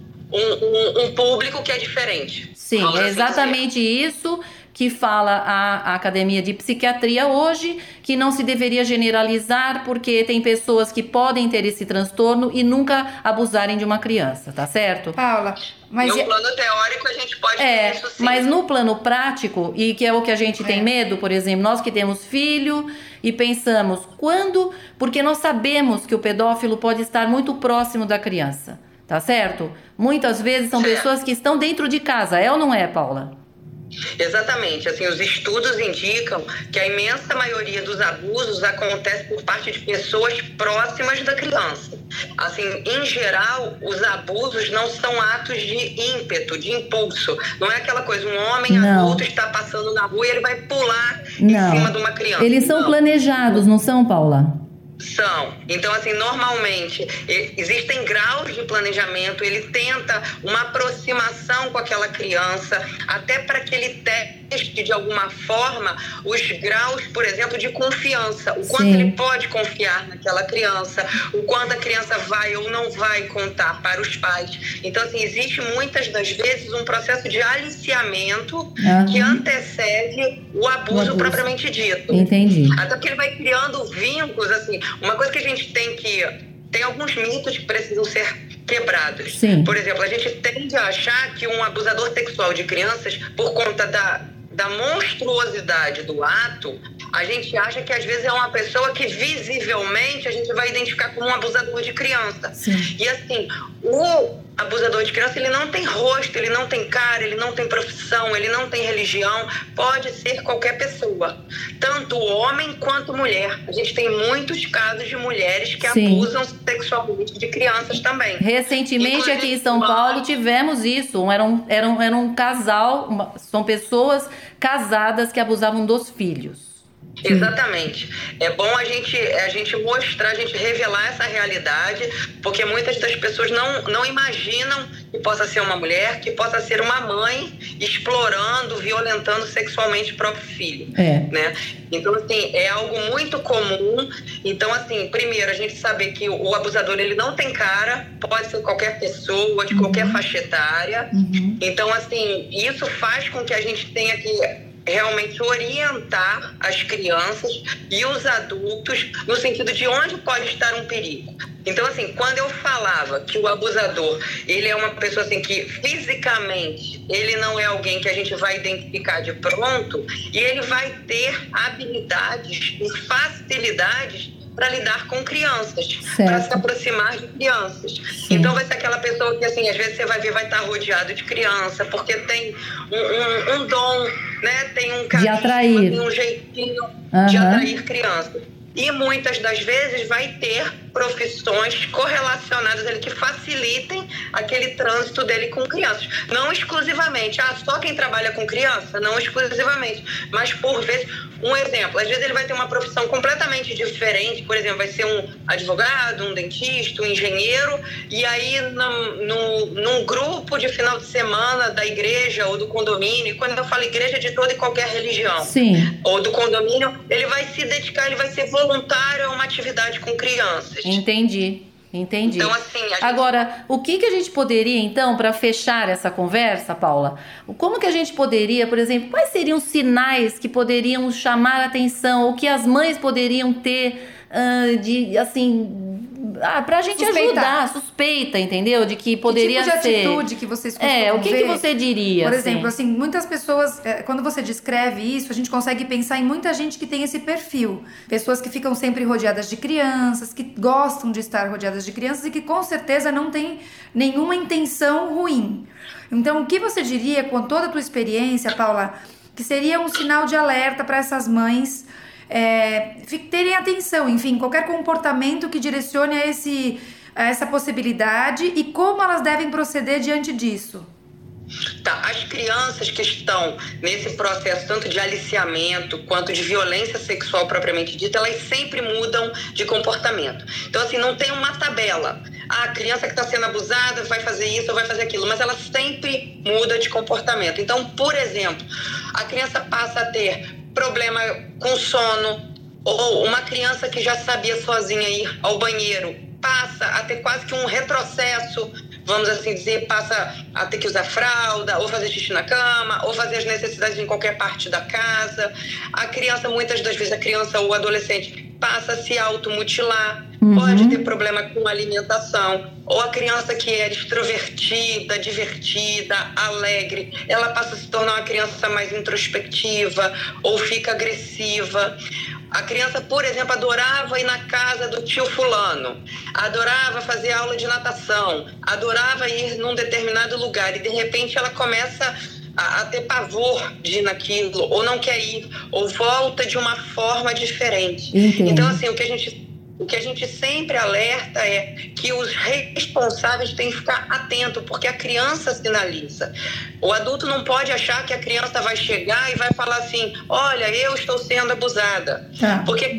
um público que é diferente. Sim, é exatamente isso que fala a Academia de Psiquiatria hoje, que não se deveria generalizar porque tem pessoas que podem ter esse transtorno e nunca abusarem de uma criança, tá certo? Paula, mas... No plano teórico a gente pode ter isso sim. Mas no plano prático, e que é o que a gente tem medo, por exemplo, nós que temos filho e pensamos, quando... Porque nós sabemos que o pedófilo pode estar muito próximo da criança, tá certo? Muitas vezes são pessoas que estão dentro de casa, é ou não é, Paula? Exatamente, assim, os estudos indicam que a imensa maioria dos abusos acontece por parte de pessoas próximas da criança. Assim, em geral, os abusos não são atos de ímpeto, de impulso. Não é aquela coisa, um homem adulto está passando na rua e ele vai pular em cima de uma criança. Eles são planejados, não são, Paula? São. Então, assim, normalmente existem graus de planejamento, ele tenta uma aproximação com aquela criança, até para que ele teste de alguma forma os graus, por exemplo, de confiança, o quanto ele pode confiar naquela criança, o quanto a criança vai ou não vai contar para os pais. Então, assim, existe muitas das vezes um processo de aliciamento que antecede o abuso propriamente dito. Entendi. Até porque ele vai criando vínculos, assim, uma coisa que a gente tem alguns mitos que precisam ser quebrados. Sim. Por exemplo, a gente tende a achar que um abusador sexual de crianças, por conta da monstruosidade do ato, a gente acha que às vezes é uma pessoa que visivelmente a gente vai identificar como um abusador de criança. Sim. E assim, o abusador de criança, ele não tem rosto, ele não tem cara, ele não tem profissão, ele não tem religião, pode ser qualquer pessoa, tanto homem quanto mulher. A gente tem muitos casos de mulheres que abusam sexualmente de crianças também. Recentemente, inclusive, aqui em São Paulo tivemos isso, era um casal, são pessoas casadas que abusavam dos filhos. Exatamente. É bom a gente mostrar, a gente revelar essa realidade, porque muitas das pessoas não imaginam que possa ser uma mulher, que possa ser uma mãe explorando, violentando sexualmente o próprio filho. Né? Então, assim, é algo muito comum. Então, assim, primeiro, a gente saber que o abusador, ele não tem cara, pode ser qualquer pessoa, de qualquer faixa etária. Então, assim, isso faz com que a gente tenha que realmente orientar as crianças e os adultos no sentido de onde pode estar um perigo. Então, assim, quando eu falava que o abusador, ele é uma pessoa assim que fisicamente ele não é alguém que a gente vai identificar de pronto, e ele vai ter habilidades e facilidades para lidar com crianças, para se aproximar de crianças. Sim. Então vai ser aquela pessoa que, assim, às vezes você vai ver, vai estar rodeado de criança, porque tem um dom, né? Tem um carisma, tem um jeitinho de atrair crianças. E muitas das vezes vai ter profissões correlacionadas ali que facilitem aquele trânsito dele com crianças. Não exclusivamente, só quem trabalha com criança, não exclusivamente, mas por vezes, um exemplo, às vezes ele vai ter uma profissão completamente diferente, por exemplo, vai ser um advogado, um dentista, um engenheiro, e aí num grupo de final de semana da igreja ou do condomínio, quando eu falo igreja, de toda e qualquer religião, sim, ou do condomínio, ele vai se dedicar, ele vai ser voluntário a uma atividade com crianças. Entendi. Então, assim, agora, o que a gente poderia, então, para fechar essa conversa, Paula, como que a gente poderia, por exemplo, quais seriam os sinais que poderiam chamar a atenção, ou que as mães poderiam ter, pra gente ajudar, suspeita, entendeu? De que poderia ser. Que tipo de atitude que vocês costumam o que você diria? Por exemplo, assim, muitas pessoas, quando você descreve isso, a gente consegue pensar em muita gente que tem esse perfil. Pessoas que ficam sempre rodeadas de crianças, que gostam de estar rodeadas de crianças e que com certeza não tem nenhuma intenção ruim. Então, o que você diria, com toda a tua experiência, Paula, que seria um sinal de alerta para essas mães terem atenção, enfim, qualquer comportamento que direcione a essa possibilidade, e como elas devem proceder diante disso? Tá, as crianças que estão nesse processo tanto de aliciamento quanto de violência sexual propriamente dita, elas sempre mudam de comportamento. Então, assim, não tem uma tabela. A criança que está sendo abusada vai fazer isso ou vai fazer aquilo, mas ela sempre muda de comportamento. Então, por exemplo, a criança passa a ter problema com sono, ou uma criança que já sabia sozinha ir ao banheiro passa a ter quase que um retrocesso, vamos assim dizer, passa a ter que usar fralda, ou fazer xixi na cama, ou fazer as necessidades em qualquer parte da casa. A criança, muitas das vezes, a criança ou o adolescente passa a se automutilar, pode ter problema com alimentação. Ou a criança que era extrovertida, divertida, alegre, ela passa a se tornar uma criança mais introspectiva ou fica agressiva. A criança, por exemplo, adorava ir na casa do tio fulano, adorava fazer aula de natação, adorava ir num determinado lugar, e de repente ela começa a ter pavor de ir naquilo, ou não quer ir, ou volta de uma forma diferente. Entendi. Então, assim, o que a gente sempre alerta é que os responsáveis têm que ficar atentos, porque a criança sinaliza. O adulto não pode achar que a criança vai chegar e vai falar assim: olha, eu estou sendo abusada. Porque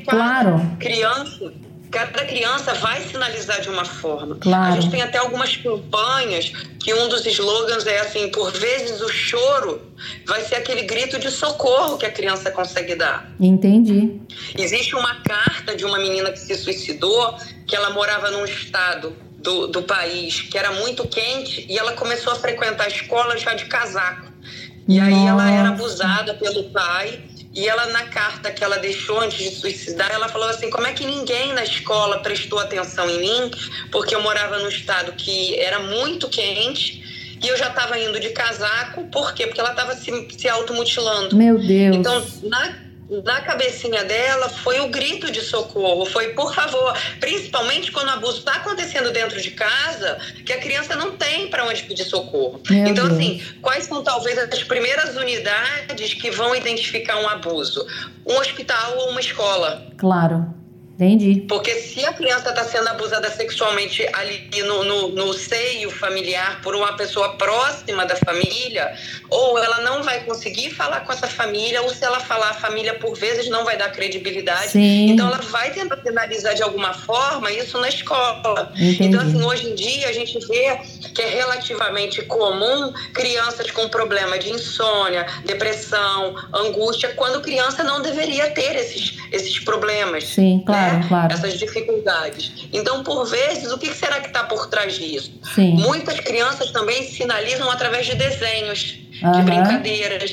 cada criança vai sinalizar de uma forma. A gente tem até algumas campanhas que um dos slogans é assim: por vezes o choro vai ser aquele grito de socorro que a criança consegue dar. Entendi. Existe uma carta de uma menina que se suicidou, que ela morava num estado do país que era muito quente, e ela começou a frequentar a escola já de casaco. E aí ela era abusada pelo pai. E ela, na carta que ela deixou antes de suicidar, ela falou assim: como é que ninguém na escola prestou atenção em mim? Porque eu morava num estado que era muito quente e eu já estava indo de casaco. Por quê? Porque ela estava se automutilando. Meu Deus. Então, na cabecinha dela foi o grito de socorro, foi por favor, principalmente quando o abuso está acontecendo dentro de casa, que a criança não tem para onde pedir socorro. Então, assim, quais são talvez as primeiras unidades que vão identificar um abuso? Um hospital ou uma escola. Claro. Entendi. Porque se a criança está sendo abusada sexualmente ali no seio familiar por uma pessoa próxima da família, ou ela não vai conseguir falar com essa família, ou se ela falar, a família por vezes não vai dar credibilidade. Sim. Então ela vai tentar penalizar de alguma forma isso na escola. Entendi. Então, assim, hoje em dia a gente vê que é relativamente comum crianças com problema de insônia, depressão, angústia, quando criança não deveria ter esses problemas. Sim, claro. Claro. Essas dificuldades. Então, por vezes, o que será que está por trás disso? Sim. Muitas crianças também sinalizam através de desenhos, de brincadeiras.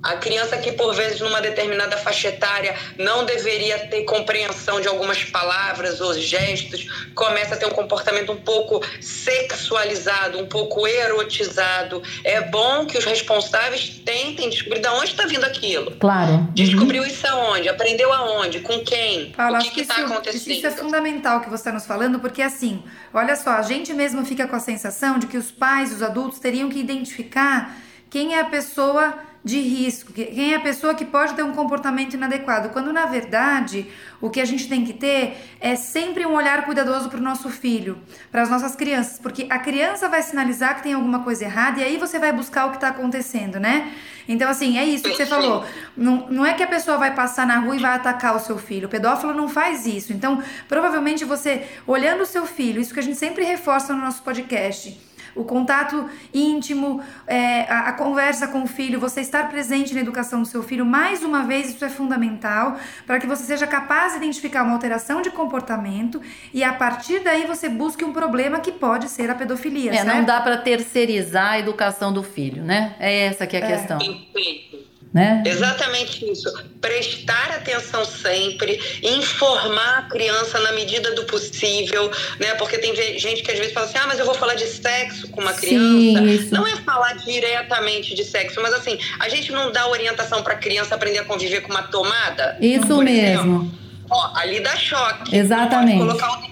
A criança que, por vezes, numa determinada faixa etária, não deveria ter compreensão de algumas palavras ou gestos, começa a ter um comportamento um pouco sexualizado, um pouco erotizado. É bom que os responsáveis tentem descobrir de onde está vindo aquilo. Claro. Descobriu isso aonde? Aprendeu aonde? Com quem? Paula, o que está acontecendo? Isso é fundamental que você está nos falando, porque assim, olha só, a gente mesmo fica com a sensação de que os pais, os adultos, teriam que identificar quem é a pessoa de risco, quem é a pessoa que pode ter um comportamento inadequado, quando na verdade o que a gente tem que ter é sempre um olhar cuidadoso para o nosso filho, para as nossas crianças, porque a criança vai sinalizar que tem alguma coisa errada e aí você vai buscar o que está acontecendo, né? Então assim, é isso que você falou, não é que a pessoa vai passar na rua e vai atacar o seu filho, o pedófilo não faz isso, então provavelmente você, olhando o seu filho, isso que a gente sempre reforça no nosso podcast, o contato íntimo, a conversa com o filho, você estar presente na educação do seu filho, mais uma vez isso é fundamental para que você seja capaz de identificar uma alteração de comportamento e a partir daí você busque um problema que pode ser a pedofilia, certo? Não dá para terceirizar a educação do filho, né? É essa que é a questão. Perfeito. Né? Exatamente isso. Prestar atenção sempre, informar a criança na medida do possível, né? Porque tem gente que às vezes fala assim, mas eu vou falar de sexo com uma criança. Sim, não é falar diretamente de sexo, mas assim, a gente não dá orientação para a criança aprender a conviver com uma tomada? Isso mesmo. Ali dá choque. Exatamente.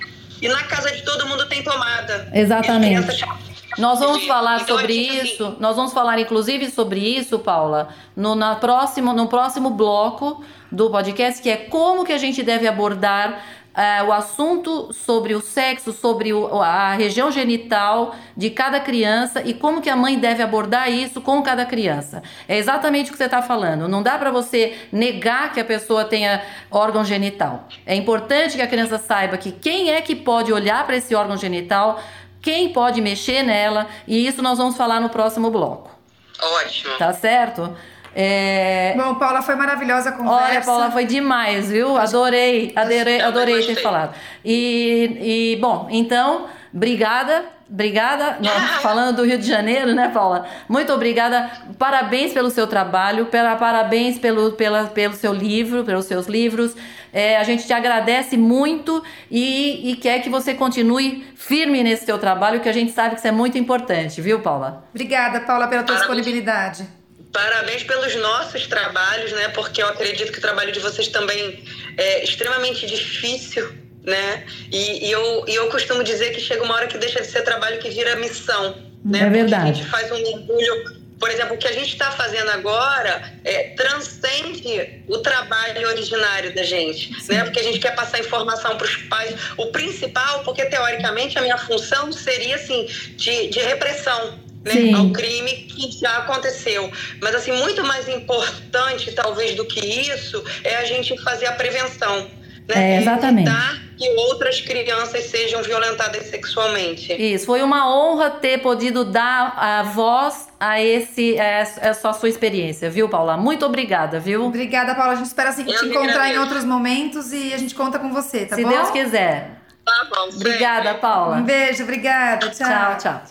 E na casa de todo mundo tem tomada. Exatamente. Nós vamos falar sobre isso, assim. Nós vamos falar inclusive sobre isso, Paula, no próximo bloco do podcast, que é como que a gente deve abordar o assunto sobre o sexo, sobre a região genital de cada criança e como que a mãe deve abordar isso com cada criança. É exatamente o que você está falando. Não dá para você negar que a pessoa tenha órgão genital. É importante que a criança saiba que quem é que pode olhar para esse órgão genital, quem pode mexer nela, e isso nós vamos falar no próximo bloco. Ótimo. Tá certo? Bom, Paula, foi maravilhosa a conversa. Olha, Paula, foi demais, viu? Adorei ter falado. Bom, então, obrigada. Falando do Rio de Janeiro, né, Paula? Muito obrigada. Parabéns pelo seu trabalho, parabéns pelo seu livro, pelos seus livros. A gente te agradece muito e quer que você continue firme nesse seu trabalho, que a gente sabe que isso é muito importante, viu, Paula? Obrigada, Paula, pela tua disponibilidade. Parabéns pelos nossos trabalhos, né? Porque eu acredito que o trabalho de vocês também é extremamente difícil, né? E eu costumo dizer que chega uma hora que deixa de ser trabalho que vira missão, né? É verdade. Porque a gente faz um mergulho. Por exemplo, o que a gente está fazendo agora transcende o trabalho originário da gente, né? Porque a gente quer passar informação para os pais. O principal, porque teoricamente a minha função seria assim de repressão, né, ao crime que já aconteceu. Mas assim, muito mais importante talvez do que isso é a gente fazer a prevenção, né? Exatamente. Evitar que outras crianças sejam violentadas sexualmente. Isso, foi uma honra ter podido dar a voz a essa sua experiência, viu, Paula? Muito obrigada, viu? Obrigada, Paula. A gente espera assim, te encontrar em outros momentos e a gente conta com você, tá bom? Se Deus quiser. Tá bom. Obrigada, Paula. Um beijo, obrigada. Tchau. Tchau.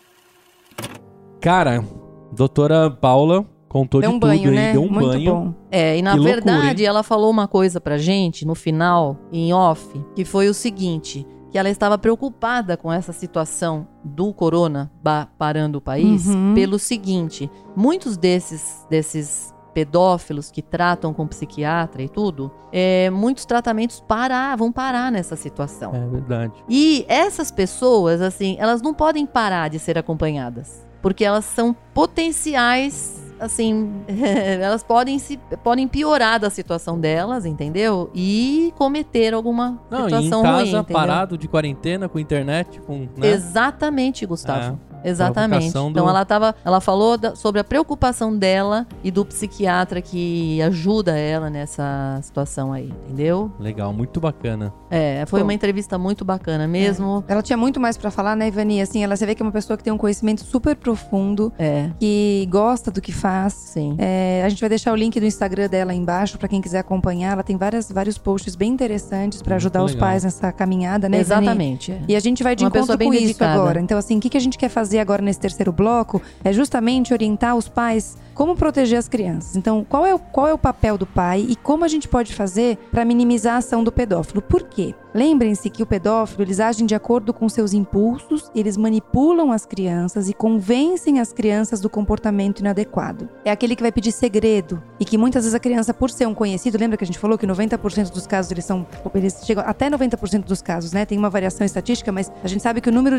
Cara, doutora Paula contou deu de um tudo banho, aí, né? deu um Muito banho. bom. E na verdade ela falou uma coisa pra gente no final, em off, que foi o seguinte, que ela estava preocupada com essa situação do corona parando o país, pelo seguinte, muitos desses pedófilos que tratam com psiquiatra e tudo, muitos tratamentos vão parar nessa situação. É verdade. E essas pessoas, assim, elas não podem parar de ser acompanhadas, porque elas são potenciais, assim, elas podem piorar da situação delas, entendeu? E cometer alguma situação ruim, em casa, entendeu? parado de quarentena, com internet, né? Exatamente, Gustavo. Exatamente. Então ela falou sobre a preocupação dela e do psiquiatra que ajuda ela nessa situação aí, entendeu? Legal, muito bacana. Foi uma entrevista muito bacana mesmo. Ela tinha muito mais pra falar, né, Ivani? Assim, você vê que é uma pessoa que tem um conhecimento super profundo, que gosta do que faz. Sim. A gente vai deixar o link do Instagram dela aí embaixo pra quem quiser acompanhar. Ela tem vários posts bem interessantes pra ajudar os pais nessa caminhada, né, Ivani? Exatamente. E a gente vai de encontro com isso agora. Então, assim, o que a gente quer fazer agora nesse terceiro bloco é justamente orientar os pais como proteger as crianças. Então, qual é o papel do pai e como a gente pode fazer para minimizar a ação do pedófilo? Por quê? Lembrem-se que o pedófilo, eles agem de acordo com seus impulsos, eles manipulam as crianças e convencem as crianças do comportamento inadequado. É aquele que vai pedir segredo e que muitas vezes a criança, por ser um conhecido, lembra que a gente falou que 90% dos casos eles chegam até 90% dos casos, né? Tem uma variação estatística, mas a gente sabe que o número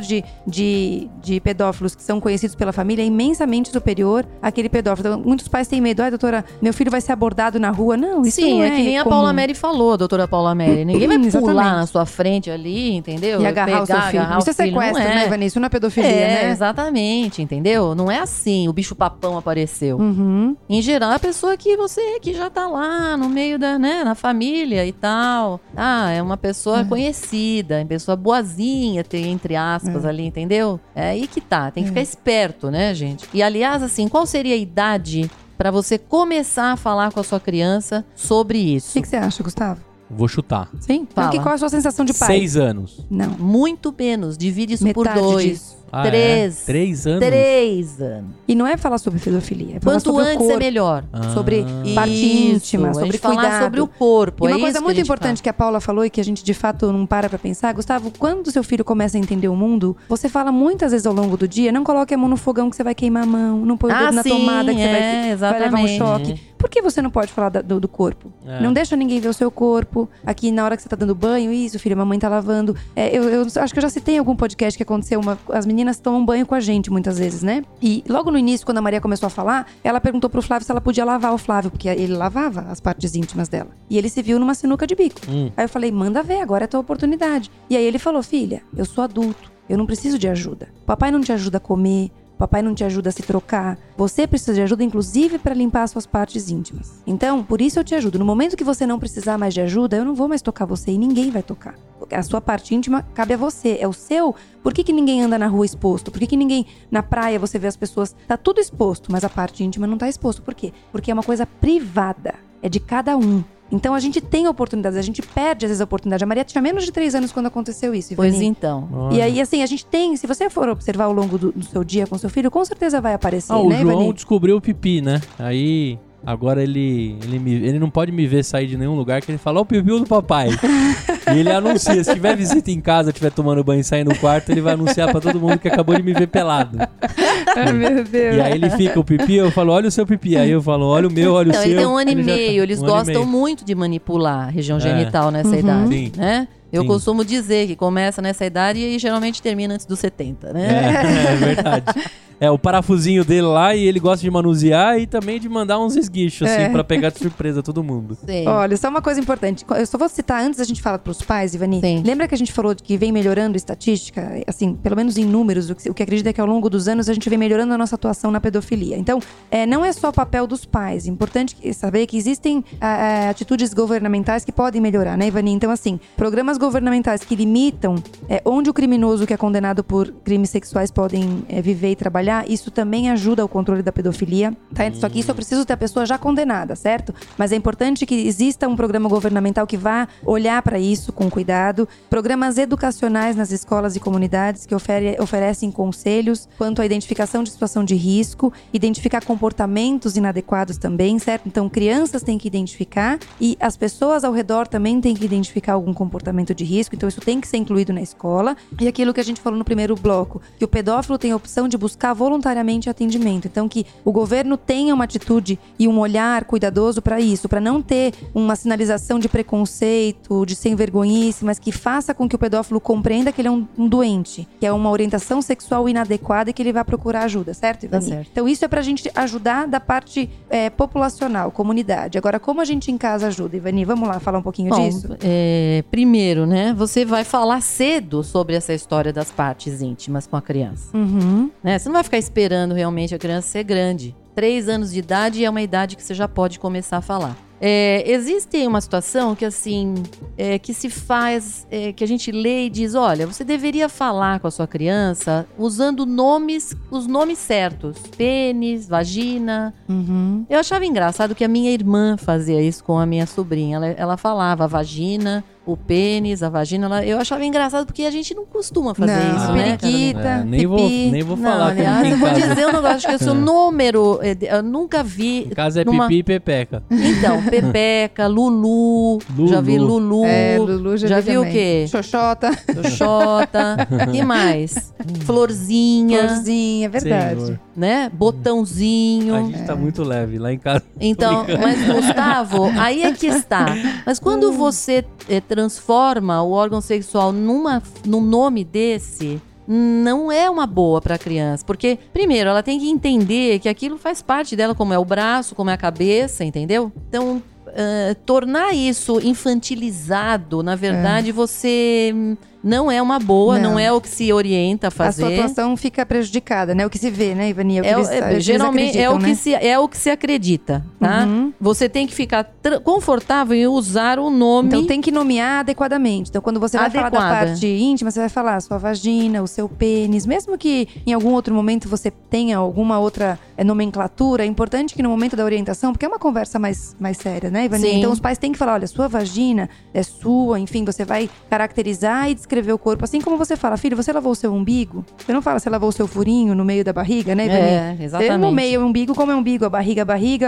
de pedófilos que são conhecidos pela família é imensamente superior àquele pedófilo. Então, muitos pais têm medo, doutora, meu filho vai ser abordado na rua. Não, isso não é. Sim, é que nem a Paula Mary falou, a doutora Paula Mary. Ninguém vai pular na sua frente ali, entendeu? E agarrar o seu filho. Isso é sequestro, né, Vanessa? Isso não é pedofilia, né? Exatamente, entendeu? Não é assim, o bicho papão apareceu. Em geral, a pessoa que já tá lá no meio na família e tal. É uma pessoa conhecida, uma pessoa boazinha, entre aspas, ali, entendeu? É aí que tá, tem que ficar esperto, né, gente? E aliás, assim, qual seria a idade pra você começar a falar com a sua criança sobre isso? O que você acha, Gustavo? Vou chutar. Sim? Fala. Qual é a sua sensação de pai? 6 anos. Não. Muito menos. Divide isso por 2. Disso. 3. 3 anos? 3 anos. E não é falar sobre pedofilia. É falar Quanto sobre antes o corpo, é melhor. Sobre parte íntima, sobre cuidado. Falar sobre o corpo. E uma coisa muito importante que a Paula falou e que a gente de fato não para pra pensar, Gustavo, quando o seu filho começa a entender o mundo, você fala muitas vezes ao longo do dia, não coloque a mão no fogão que você vai queimar a mão, não põe o dedo na tomada que você vai levar um choque. Por que você não pode falar do corpo? Não deixa ninguém ver o seu corpo. Aqui na hora que você tá dando banho, isso, filho, a mamãe tá lavando. Eu acho que eu já citei em algum podcast que aconteceu, as meninas tomam banho com a gente muitas vezes, né? E logo no início, quando a Maria começou a falar, ela perguntou pro Flávio se ela podia lavar o Flávio, porque ele lavava as partes íntimas dela. E ele se viu numa sinuca de bico. Aí eu falei, manda ver, agora é a tua oportunidade. E aí ele falou, filha, eu sou adulto, eu não preciso de ajuda. Papai não te ajuda a comer, papai não te ajuda a se trocar. Você precisa de ajuda, inclusive, para limpar as suas partes íntimas. Então, por isso eu te ajudo. No momento que você não precisar mais de ajuda, eu não vou mais tocar você e ninguém vai tocar. A sua parte íntima cabe a você, é o seu. Por que ninguém anda na rua exposto? Por que ninguém, na praia, você vê as pessoas... Tá tudo exposto, mas a parte íntima não tá exposto. Por quê? Porque é uma coisa privada. É de cada um. Então a gente tem oportunidades, a gente perde às vezes a oportunidade. A Maria tinha menos de 3 anos quando aconteceu isso, Ivani. Pois então. E aí, assim, a gente tem, se você for observar ao longo do seu dia com seu filho, com certeza vai aparecer, o né, João Ivani? descobriu o pipi, né? Aí... Agora ele não pode me ver sair de nenhum lugar que ele fala, ó, o pipi do papai. E ele anuncia, se tiver visita em casa, estiver tomando banho e sair no quarto, ele vai anunciar pra todo mundo que acabou de me ver pelado. Ai, meu Deus. E aí ele fica, o pipi, eu falo, olha o seu pipi. Aí eu falo, olha o meu, olha o seu. Ele tem 1 ano e meio, eles gostam muito de manipular a região genital nessa idade, né? Eu costumo dizer que começa nessa idade e geralmente termina antes dos 70, né? É verdade. O parafusinho dele lá e ele gosta de manusear e também de mandar uns esguichos, assim, pra pegar de surpresa todo mundo. Sim. Olha, só uma coisa importante. Eu só vou citar, antes da gente falar pros pais, Ivani. Sim. Lembra que a gente falou que vem melhorando estatística? Assim, pelo menos em números, o que acredita é que ao longo dos anos a gente vem melhorando a nossa atuação na pedofilia. Então, não é só o papel dos pais. É importante saber que existem atitudes governamentais que podem melhorar, né, Ivani? Então, assim, programas governamentais que limitam onde o criminoso que é condenado por crimes sexuais podem viver e trabalhar, isso também ajuda ao controle da pedofilia, tá? Só que isso eu preciso ter a pessoa já condenada, certo? Mas é importante que exista um programa governamental que vá olhar para isso com cuidado. Programas educacionais nas escolas e comunidades que oferecem conselhos quanto à identificação de situação de risco, identificar comportamentos inadequados também, certo? Então, crianças têm que identificar e as pessoas ao redor também têm que identificar algum comportamento de risco. Então, isso tem que ser incluído na escola. E aquilo que a gente falou no primeiro bloco, que o pedófilo tem a opção de buscar voluntariamente atendimento. Então, que o governo tenha uma atitude e um olhar cuidadoso para isso, para não ter uma sinalização de preconceito, de sem vergonhice, mas que faça com que o pedófilo compreenda que ele é um doente, que é uma orientação sexual inadequada e que ele vai procurar ajuda, certo, Ivani? Tá certo. Então, isso é pra gente ajudar da parte populacional, comunidade. Agora, como a gente em casa ajuda, Ivani? Vamos lá falar um pouquinho disso? Primeiro, né, você vai falar cedo sobre essa história das partes íntimas com a criança. Né? Você não vai ficar esperando realmente a criança ser grande. 3 anos de idade é uma idade que você já pode começar a falar. Existe uma situação que assim, que se faz, que a gente lê e diz, olha, você deveria falar com a sua criança usando os nomes certos. Pênis, vagina. Eu achava engraçado que a minha irmã fazia isso com a minha sobrinha. Ela falava vagina, o pênis, a vagina. Eu achava engraçado porque a gente não costuma fazer isso, né? Periquita, nem vou falar. Aliás, eu vou dizer um negócio, que esse número, eu nunca vi. Em casa é pipi e pepeca. Então, pepeca, Lulu. Já vi Lulu. Lulu já vi o quê? Xoxota. Que mais? Florzinha. Florzinha, é verdade. Senhor. Né? Botãozinho. A gente tá muito leve lá em casa. Então, mas Gustavo, aí é que está. Mas quando você transforma o órgão sexual num nome desse, não é uma boa para a criança. Porque, primeiro, ela tem que entender que aquilo faz parte dela, como é o braço, como é a cabeça, entendeu? Então, tornar isso infantilizado, na verdade, você não é uma boa, não é o que se orienta a fazer. A sua atuação fica prejudicada, né? O que se vê, né, Ivani? Geralmente é o que se acredita, tá? Você tem que ficar confortável em usar o nome. Então tem que nomear adequadamente. Então quando você vai falar da parte íntima, você vai falar a sua vagina, o seu pênis. Mesmo que em algum outro momento você tenha alguma outra nomenclatura, é importante que no momento da orientação, porque é uma conversa mais séria, né, Ivani? Sim. Então os pais têm que falar, olha, sua vagina é sua, enfim, você vai caracterizar e descrever o corpo. Assim como você fala, filho, você lavou o seu umbigo? Você não fala, você lavou o seu furinho no meio da barriga, né, Ivani? Exatamente. Você nomeia o umbigo como é o umbigo, a barriga,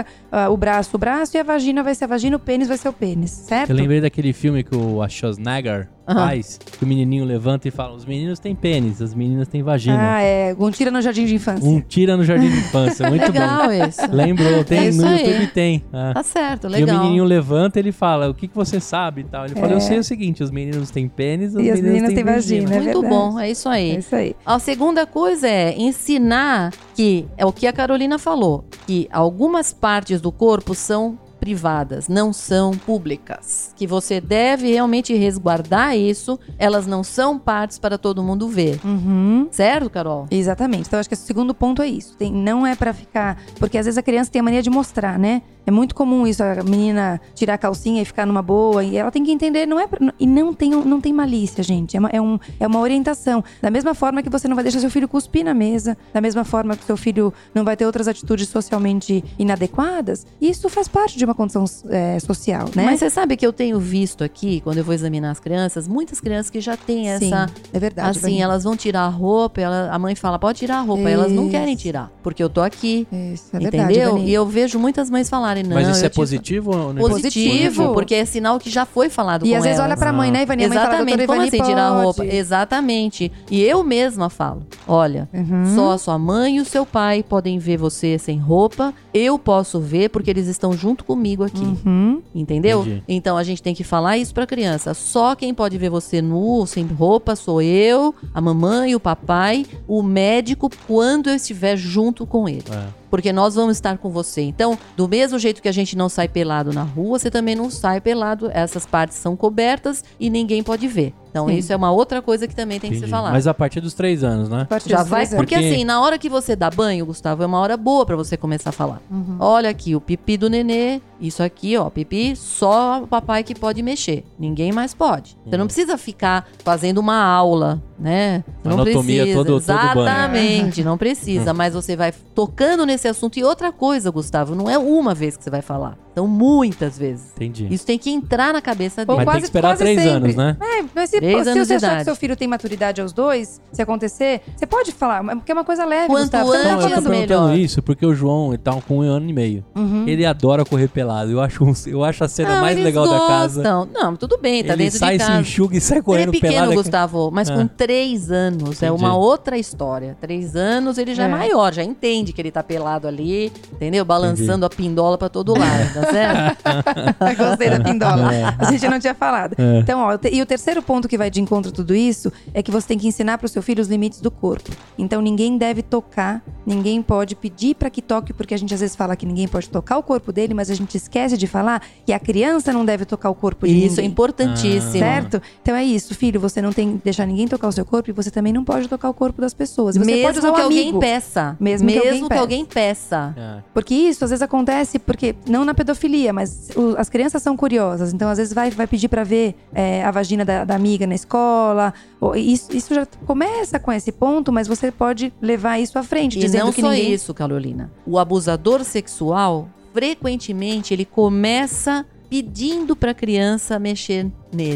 o braço, e a vagina vai ser a vagina, o pênis vai ser o pênis, certo? Eu lembrei daquele filme que o Schwarzenegger faz, que o menininho levanta e fala, os meninos têm pênis, as meninas têm vagina. Um tira no jardim de infância. Um tira no jardim de infância, muito legal bom. Isso. Lembrou, tem isso no aí. YouTube tem. Tá certo, legal. E o menininho levanta e ele fala, o que você sabe e tal. Ele fala, eu sei o seguinte, os meninos têm pênis, as meninas têm vagina. Muito bom, é isso aí. É isso aí. A segunda coisa é ensinar que, é o que a Carolina falou, que algumas partes do corpo são privadas, não são públicas. Que você deve realmente resguardar isso, elas não são partes para todo mundo ver. Certo, Carol? Exatamente. Então, acho que o segundo ponto é isso. Não é pra ficar... Porque às vezes a criança tem a mania de mostrar, né? É muito comum isso, a menina tirar a calcinha e ficar numa boa. E ela tem que entender, e não tem malícia, gente. É uma orientação. Da mesma forma que você não vai deixar seu filho cuspir na mesa, da mesma forma que seu filho não vai ter outras atitudes socialmente inadequadas, isso faz parte de uma condição social, né? Mas você sabe que eu tenho visto aqui, quando eu vou examinar as crianças, muitas crianças que já têm essa... Sim, é verdade. Assim, elas vão tirar a roupa, a mãe fala, pode tirar a roupa. Elas não querem tirar, porque eu tô aqui. Isso, é verdade, entendeu? Ivani. E eu vejo muitas mães falarem, não... Mas isso é positivo ou não é positivo? Porque é sinal que já foi falado com elas. E às vezes olha pra mãe, né, Ivani? A mãe fala, exatamente, como Ivani, assim tirar a roupa? Exatamente. E eu mesma falo, olha, só a sua mãe e o seu pai podem ver você sem roupa. Eu posso ver porque eles estão junto comigo aqui. Entendeu? Entendi. Então a gente tem que falar isso pra criança. Só quem pode ver você nu, sem roupa, sou eu, a mamãe, o papai, o médico, quando eu estiver junto com ele. Porque nós vamos estar com você. Então, do mesmo jeito que a gente não sai pelado na rua, você também não sai pelado. Essas partes são cobertas e ninguém pode ver. Então, isso é uma outra coisa que também tem que ser falada. Mas a partir dos 3 anos, né? Já vai, porque assim, na hora que você dá banho, Gustavo, é uma hora boa pra você começar a falar. Olha aqui, o pipi do nenê, isso aqui, ó, pipi, só o papai que pode mexer. Ninguém mais pode. Você não precisa ficar fazendo uma aula, né? Não Anatomia precisa. todo Exatamente, não precisa. Mas você vai tocando nesse assunto. E outra coisa, Gustavo, não é uma vez que você vai falar. São muitas vezes. Entendi. Isso tem que entrar na cabeça dele. Mas tem que esperar 3 anos, né? Mas se você achar que seu filho tem maturidade aos 2, se acontecer, você pode falar, porque é uma coisa leve, Quanto Gustavo. Você antes, não tá eu tô perguntando isso porque o João tá com 1 ano e meio. Ele adora correr pelado. Eu acho a cena mais legal da casa. Não, tudo bem, tá ele dentro sai, de casa. se enxuga e sai correndo ele é pequeno, pelado. Gustavo, mas com 3 anos é uma outra história. 3 anos ele já é maior, já entende que ele tá pelado ali, entendeu? Balançando a pindola pra todo lado, tá certo? Gostei da pindola. A gente não tinha falado. Então, ó, e o terceiro ponto que vai de encontro a tudo isso é que você tem que ensinar pro seu filho os limites do corpo. Então, ninguém deve tocar, ninguém pode pedir pra que toque, porque a gente às vezes fala que ninguém pode tocar o corpo dele, mas a gente esquece de falar que a criança não deve tocar o corpo de ninguém. Isso é importantíssimo. Certo? Então é isso, filho, você não tem que deixar ninguém tocar o seu corpo e você também não pode tocar o corpo das pessoas. Você mesmo pode usar que um alguém amigo. peça. Mesmo que alguém peça. Porque isso às vezes acontece, porque não na pedofilia, mas as crianças são curiosas. Então às vezes vai pedir pra ver a vagina da amiga na escola. Isso já começa com esse ponto, mas você pode levar isso à frente. E dizendo não que só ninguém... isso, Carolina. O abusador sexual, frequentemente, ele começa pedindo pra criança mexer nele.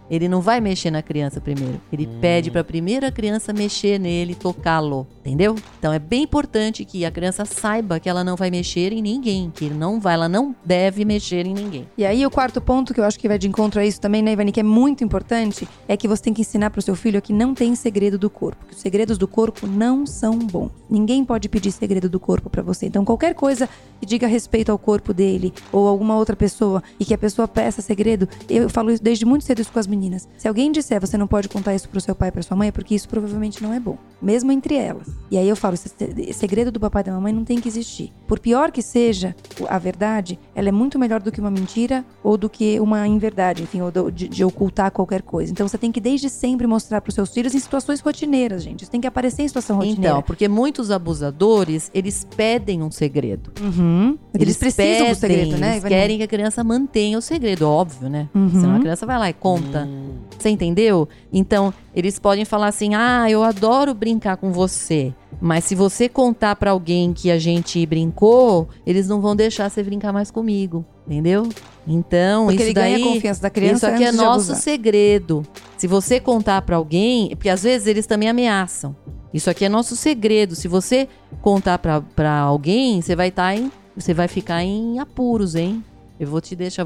Ele não vai mexer na criança primeiro. Ele pede pra primeira criança mexer nele, tocá-lo. Entendeu? Então é bem importante que a criança saiba que ela não vai mexer em ninguém. Que ela não deve mexer em ninguém. E aí o quarto ponto, que eu acho que vai de encontro a isso também, né, Ivani, que é muito importante, é que você tem que ensinar pro seu filho que não tem segredo do corpo. Que os segredos do corpo não são bons. Ninguém pode pedir segredo do corpo pra você. Então qualquer coisa que diga respeito ao corpo dele ou alguma outra pessoa e que a pessoa peça segredo, eu falo isso desde muito cedo isso com as meninas. Se alguém disser você não pode contar isso pro seu pai e pra sua mãe, é porque isso provavelmente não é bom. Mesmo entre elas. E aí eu falo, esse segredo do papai e da mamãe não tem que existir. Por pior que seja a verdade, ela é muito melhor do que uma mentira ou do que uma inverdade, enfim, ou de ocultar qualquer coisa. Então você tem que desde sempre mostrar pros seus filhos em situações rotineiras, gente. Isso tem que aparecer em situação rotineira. Então, porque muitos abusadores, eles pedem um segredo. Eles precisam do segredo, né, Eles querem que a criança mantenha o segredo, óbvio, né? Senão a criança vai lá e conta. Você entendeu? Então, eles podem falar assim, eu adoro brincar com você. Mas se você contar pra alguém que a gente brincou, eles não vão deixar você brincar mais comigo. Entendeu? Então, porque isso ele daí, ganha a confiança da criança. isso aqui é antes de nosso abusar. segredo. Se você contar pra alguém, porque às vezes eles também ameaçam. Isso aqui é nosso segredo. Se você contar pra alguém, você vai ficar em apuros, hein? Eu vou te deixar,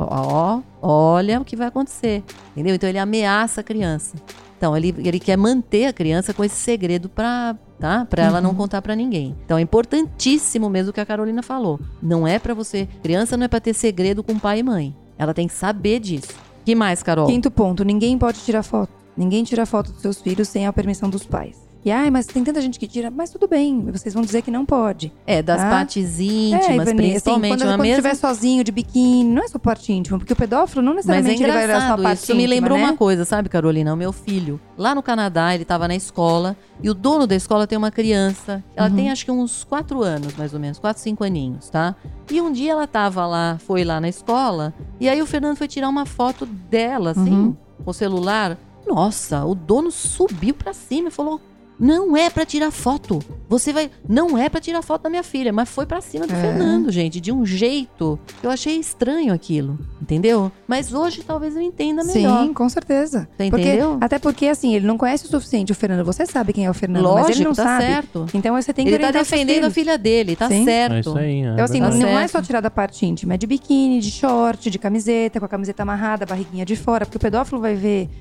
olha o que vai acontecer. Entendeu? Então ele ameaça a criança. Então ele quer manter a criança com esse segredo pra ela não contar pra ninguém. Então é importantíssimo mesmo o que a Carolina falou. Não é pra você, criança não é pra ter segredo com pai e mãe. Ela tem que saber disso. O que mais, Carol? Quinto ponto, ninguém pode tirar foto. Ninguém tira foto dos seus filhos sem a permissão dos pais. E mas tem tanta gente que tira, mas tudo bem, vocês vão dizer que não pode. Das partes íntimas, Ivani, principalmente. Assim, quando estiver sozinho, de biquíni, não é só parte íntima, porque o pedófilo não necessariamente ele vai olhar só a parte isso íntima, me lembrou né? uma coisa, sabe, Carolina? O meu filho, lá no Canadá, ele tava na escola, e o dono da escola tem uma criança, ela tem acho que uns 4 anos, mais ou menos, 4, 5 aninhos, tá? E um dia ela foi lá na escola, e aí o Fernando foi tirar uma foto dela, assim, com o celular. Nossa, o dono subiu pra cima e falou... Não é pra tirar foto. Não é pra tirar foto da minha filha. Mas foi pra cima do Fernando, gente. De um jeito. Eu achei estranho aquilo. Entendeu? Mas hoje talvez eu entenda melhor. Sim, com certeza. Você entendeu? Até porque, assim, ele não conhece o suficiente o Fernando. Você sabe quem é o Fernando, Lógico, mas ele não tá sabe. Certo. Então você tem que ele tá orientar defendendo a filha dele. Tá certo. É isso aí, então, assim, verdade. não é só tirar da parte íntima. É de biquíni, de short, de camiseta, com a camiseta amarrada, a barriguinha de fora. Porque o pedófilo vai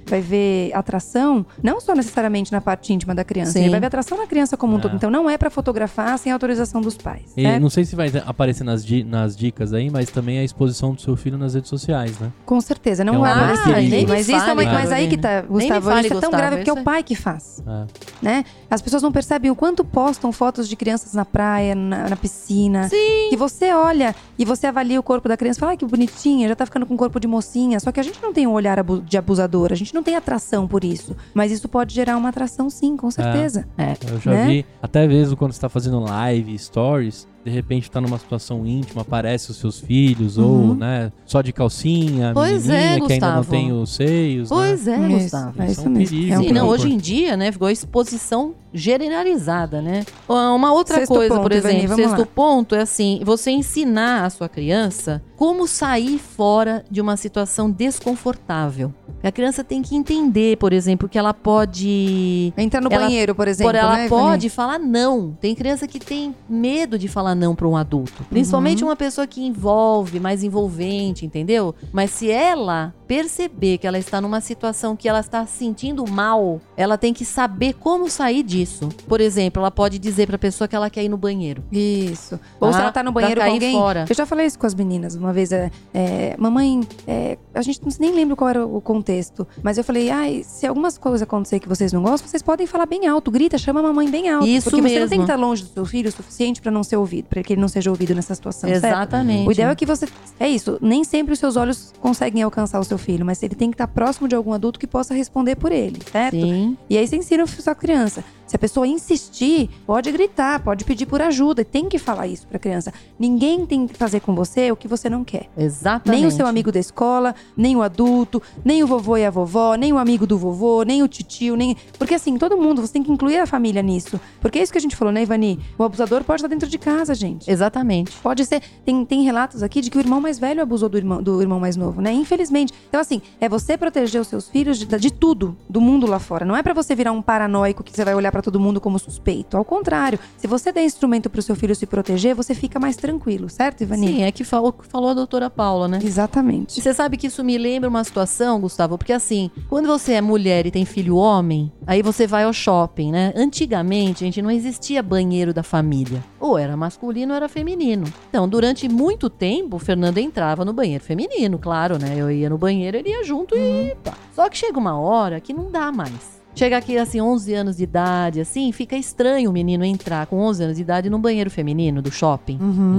ver atração, não só necessariamente na parte íntima da criança. Sim. Ele vai ver atração na criança como um todo. Então não é pra fotografar sem autorização dos pais. E não sei se vai aparecer nas dicas aí, mas também a exposição do seu filho nas redes sociais, né? Com certeza, não É um vai grande aparecer. perigo. Mas isso é mas aí que tá, Gustavo, isso é tão grave porque é o pai que faz. Né? As pessoas não percebem o quanto postam fotos de crianças na praia, na piscina. Sim. Que você olha e você avalia o corpo da criança e fala, que bonitinha, já tá ficando com corpo de mocinha. Só que a gente não tem um olhar de abusador, a gente não tem atração por isso. Mas isso pode gerar uma atração sim, com certeza. Eu já vi, até mesmo quando você tá fazendo live, stories, de repente tá numa situação íntima, aparece os seus filhos, ou, né, só de calcinha, menininha que ainda não tem os seios, Pois né? Gustavo. É Isso é um perigo. Sim, hoje em dia, né, ficou a exposição generalizada, né? Uma outra Sexto coisa, ponto, por exemplo, Ivani, vamos sexto lá. ponto é assim, você ensinar a sua criança como sair fora de uma situação desconfortável. A criança tem que entender, por exemplo, que ela pode... Entrar no banheiro, por exemplo, Ela né, pode Ivani? falar não. Tem criança que tem medo de falar não para um adulto. Principalmente uma pessoa que envolve, mais envolvente, entendeu? Mas se ela perceber que ela está numa situação que ela está se sentindo mal, ela tem que saber como sair disso. Por exemplo, ela pode dizer pra pessoa que ela quer ir no banheiro. Isso. Ou se ela tá no banheiro pra com cair alguém. fora. Eu já falei isso com as meninas uma vez. Mamãe, a gente nem lembra qual era o contexto. Mas eu falei, se algumas coisas acontecer que vocês não gostam, vocês podem falar bem alto. Grita, chama a mamãe bem alto. Isso porque você não mesmo. tem que estar longe do seu filho o suficiente pra não ser ouvido. Pra que ele não seja ouvido nessa situação, certo? Exatamente. O ideal é que você... É isso. Nem sempre os seus olhos conseguem alcançar o seu filho. Mas ele tem que estar próximo de algum adulto que possa responder por ele, certo? Sim. E aí você ensina a sua criança. Se a pessoa insistir, pode gritar, pode pedir por ajuda. E tem que falar isso pra criança. Ninguém tem que fazer com você o que você não quer. Exatamente. Nem o seu amigo da escola, nem o adulto, nem o vovô e a vovó, nem o amigo do vovô, nem o titio, nem... Porque assim, todo mundo, você tem que incluir a família nisso. Porque é isso que a gente falou, né, Ivani? O abusador pode estar dentro de casa, gente. Exatamente. Pode ser... Tem relatos aqui de que o irmão mais velho abusou do irmão mais novo, né? Infelizmente. Então assim, é você proteger os seus filhos de tudo, do mundo lá fora. Não é pra você virar um paranoico que você vai olhar pra todo mundo como suspeito. Ao contrário, se você der instrumento pro seu filho se proteger, você fica mais tranquilo, certo, Ivani? Sim, é que falou a doutora Paula, né? Exatamente. E você sabe que isso me lembra uma situação, Gustavo, porque assim, quando você é mulher e tem filho homem, aí você vai ao shopping, né? Antigamente, gente, não existia banheiro da família. Ou era masculino ou era feminino. Então, durante muito tempo, o Fernando entrava no banheiro feminino, claro, né? Eu ia no banheiro, ele ia junto e pá. Só que chega uma hora que não dá mais. Chega aqui, assim, 11 anos de idade, assim, fica estranho o menino entrar com 11 anos de idade no banheiro feminino do shopping.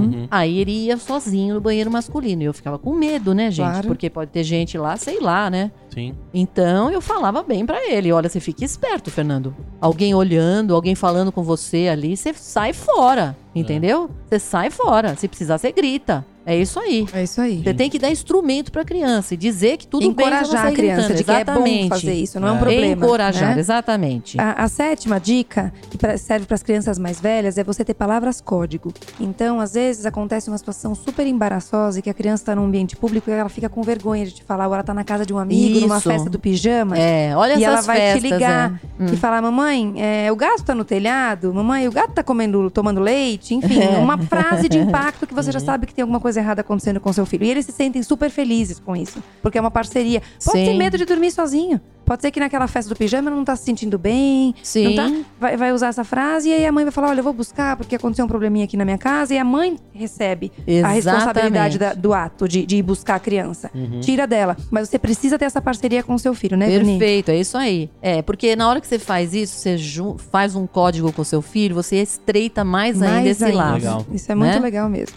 Aí ele ia sozinho no banheiro masculino. E eu ficava com medo, né, gente? Claro. Porque pode ter gente lá, sei lá, né? Sim. Então eu falava bem pra ele. Olha, você fica esperto, Fernando. Alguém olhando, alguém falando com você ali, você sai fora, entendeu? Você sai fora. Se precisar, você grita. É isso aí. É isso aí. Você tem que dar instrumento pra criança e dizer que tudo bem. Encorajar a criança de que é bom fazer isso, não é um problema. Encorajar, né? exatamente. A sétima dica, que serve para as crianças mais velhas, é você ter palavras código. Então, às vezes, acontece uma situação super embaraçosa e que a criança está num ambiente público e ela fica com vergonha de te falar, ou ela tá na casa de um amigo, numa festa do pijama. É, olha e essas ela vai festas, te ligar e falar, mamãe, o gato tá no telhado? Mamãe, o gato tá tomando leite? Enfim, uma frase de impacto que você já sabe que tem alguma coisa errada acontecendo com seu filho. E eles se sentem super felizes com isso, porque é uma parceria. Pode ter medo de dormir sozinho. Pode ser que naquela festa do pijama não tá se sentindo bem. Sim. Não tá, vai usar essa frase e aí a mãe vai falar, olha, eu vou buscar porque aconteceu um probleminha aqui na minha casa. E a mãe recebe a responsabilidade do ato de ir buscar a criança. Tira dela. Mas você precisa ter essa parceria com o seu filho, né, Ivani? Perfeito, é isso aí. É, porque na hora que você faz isso, você faz um código com o seu filho, você estreita mais ainda esse laço. Legal. Isso é muito legal mesmo.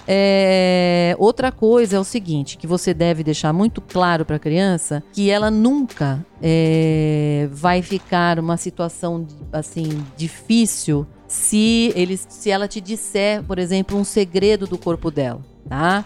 Outra coisa é o seguinte, que você deve deixar muito claro para a criança, que ela nunca vai ficar uma situação assim difícil se ela te disser, por exemplo, um segredo do corpo dela, tá?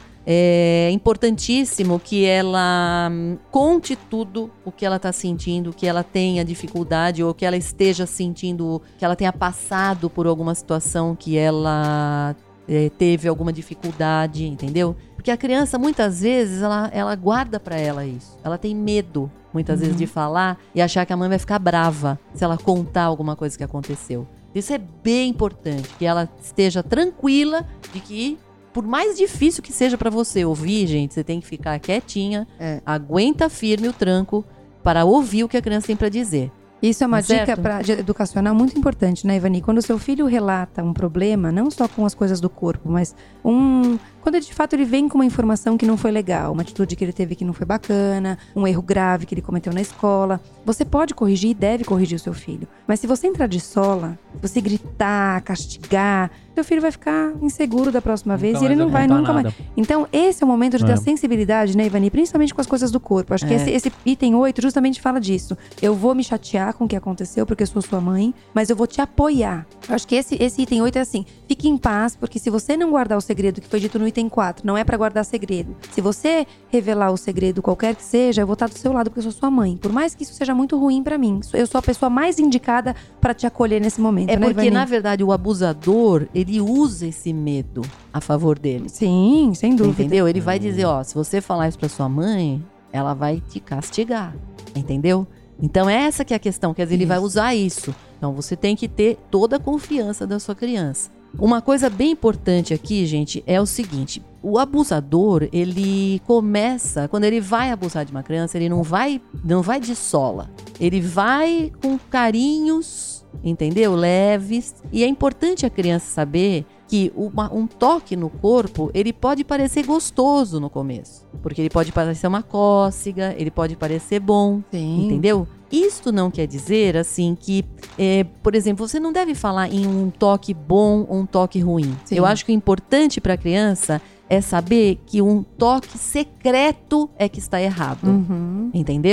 É importantíssimo que ela conte tudo o que ela está sentindo, que ela tenha dificuldade ou que ela esteja sentindo, que ela tenha passado por alguma situação que ela teve alguma dificuldade, entendeu? Porque a criança, muitas vezes, ela guarda pra ela isso. Ela tem medo, muitas vezes, de falar e achar que a mãe vai ficar brava se ela contar alguma coisa que aconteceu. Isso é bem importante, que ela esteja tranquila de que, por mais difícil que seja pra você ouvir, gente, você tem que ficar quietinha, aguenta firme o tranco para ouvir o que a criança tem pra dizer. Isso é uma dica educacional muito importante, né, Ivani? Quando o seu filho relata um problema, não só com as coisas do corpo, mas quando de fato ele vem com uma informação que não foi legal, uma atitude que ele teve que não foi bacana, um erro grave que ele cometeu na escola, você pode corrigir e deve corrigir o seu filho. Mas se você entrar de sola, você gritar, castigar, seu filho vai ficar inseguro da próxima vez e ele não vai nunca mais. Então, esse é o momento de ter a sensibilidade, né, Ivani? Principalmente com as coisas do corpo. Acho que esse item 8 justamente fala disso. Eu vou me chatear com o que aconteceu, porque eu sou sua mãe, mas eu vou te apoiar. Acho que esse item 8 é assim, fique em paz, porque se você não guardar o segredo que foi dito no item 4, não é pra guardar segredo. Se você revelar o segredo, qualquer que seja, eu vou estar do seu lado, porque eu sou sua mãe. Por mais que isso seja muito ruim pra mim, eu sou a pessoa mais indicada pra te acolher nesse momento, né, porque, Ivani? na verdade, o abusador, ele usa esse medo a favor dele. Sim, sem dúvida. Entendeu? Ele vai dizer, se você falar isso pra sua mãe, ela vai te castigar. Entendeu? Então, essa que é a questão, quer dizer, ele vai usar isso. Então, você tem que ter toda a confiança da sua criança. Uma coisa bem importante aqui, gente, é o seguinte. O abusador, ele começa, quando ele vai abusar de uma criança, ele não vai de sola. Ele vai com carinhos, entendeu? Leves. E é importante a criança saber que um toque no corpo, ele pode parecer gostoso no começo. Porque ele pode parecer uma cócega, ele pode parecer bom, entendeu? Isto não quer dizer, assim, que, por exemplo, você não deve falar em um toque bom ou um toque ruim. Sim. Eu acho que o importante para a criança é saber que um toque secreto é que está errado, entendeu?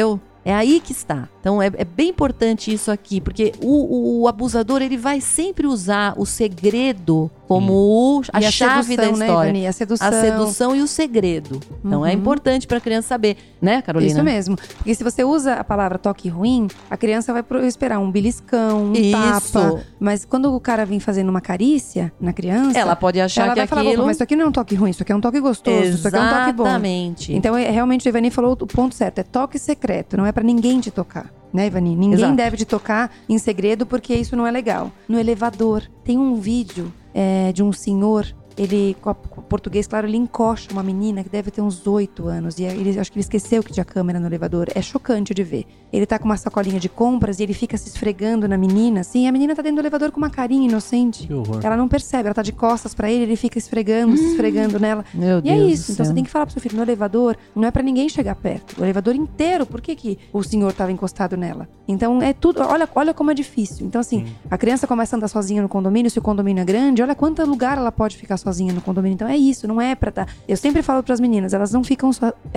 É aí que está. Então é bem importante isso aqui, porque o abusador, ele vai sempre usar o segredo como a chave da história. Né, Ivani? A sedução. A sedução e o segredo. Então é importante para a criança saber, né, Carolina? Isso mesmo. Porque se você usa a palavra toque ruim, a criança vai esperar um beliscão, um tapa. Mas quando o cara vem fazendo uma carícia na criança, ela pode achar ela que vai falar, mas isso aqui não é um toque ruim, isso aqui é um toque gostoso, isso aqui é um toque bom. Exatamente. Então, realmente, a Ivani falou o ponto certo. É toque secreto, não é pra ninguém te tocar. Né, Ivani? Ninguém deve te tocar em segredo, porque isso não é legal. No elevador, tem um vídeo de um senhor, ele, com português, claro, ele encoxa uma menina que deve ter uns 8 anos. E acho que ele esqueceu que tinha câmera no elevador. É chocante de ver. Ele tá com uma sacolinha de compras e ele fica se esfregando na menina, assim. E a menina tá dentro do elevador com uma carinha inocente. Que horror. Ela não percebe, ela tá de costas pra ele fica esfregando, se esfregando nela. Meu e Deus é isso. do Então céu. você tem que falar pro seu filho, no elevador, não é pra ninguém chegar perto. O elevador inteiro, por que o senhor tava encostado nela? Então é tudo, olha como é difícil. Então assim, a criança começa a andar sozinha no condomínio, se o condomínio é grande, olha quanto lugar ela pode ficar sozinha no condomínio. Então é isso, não é pra Eu sempre falo pras meninas, elas não ficam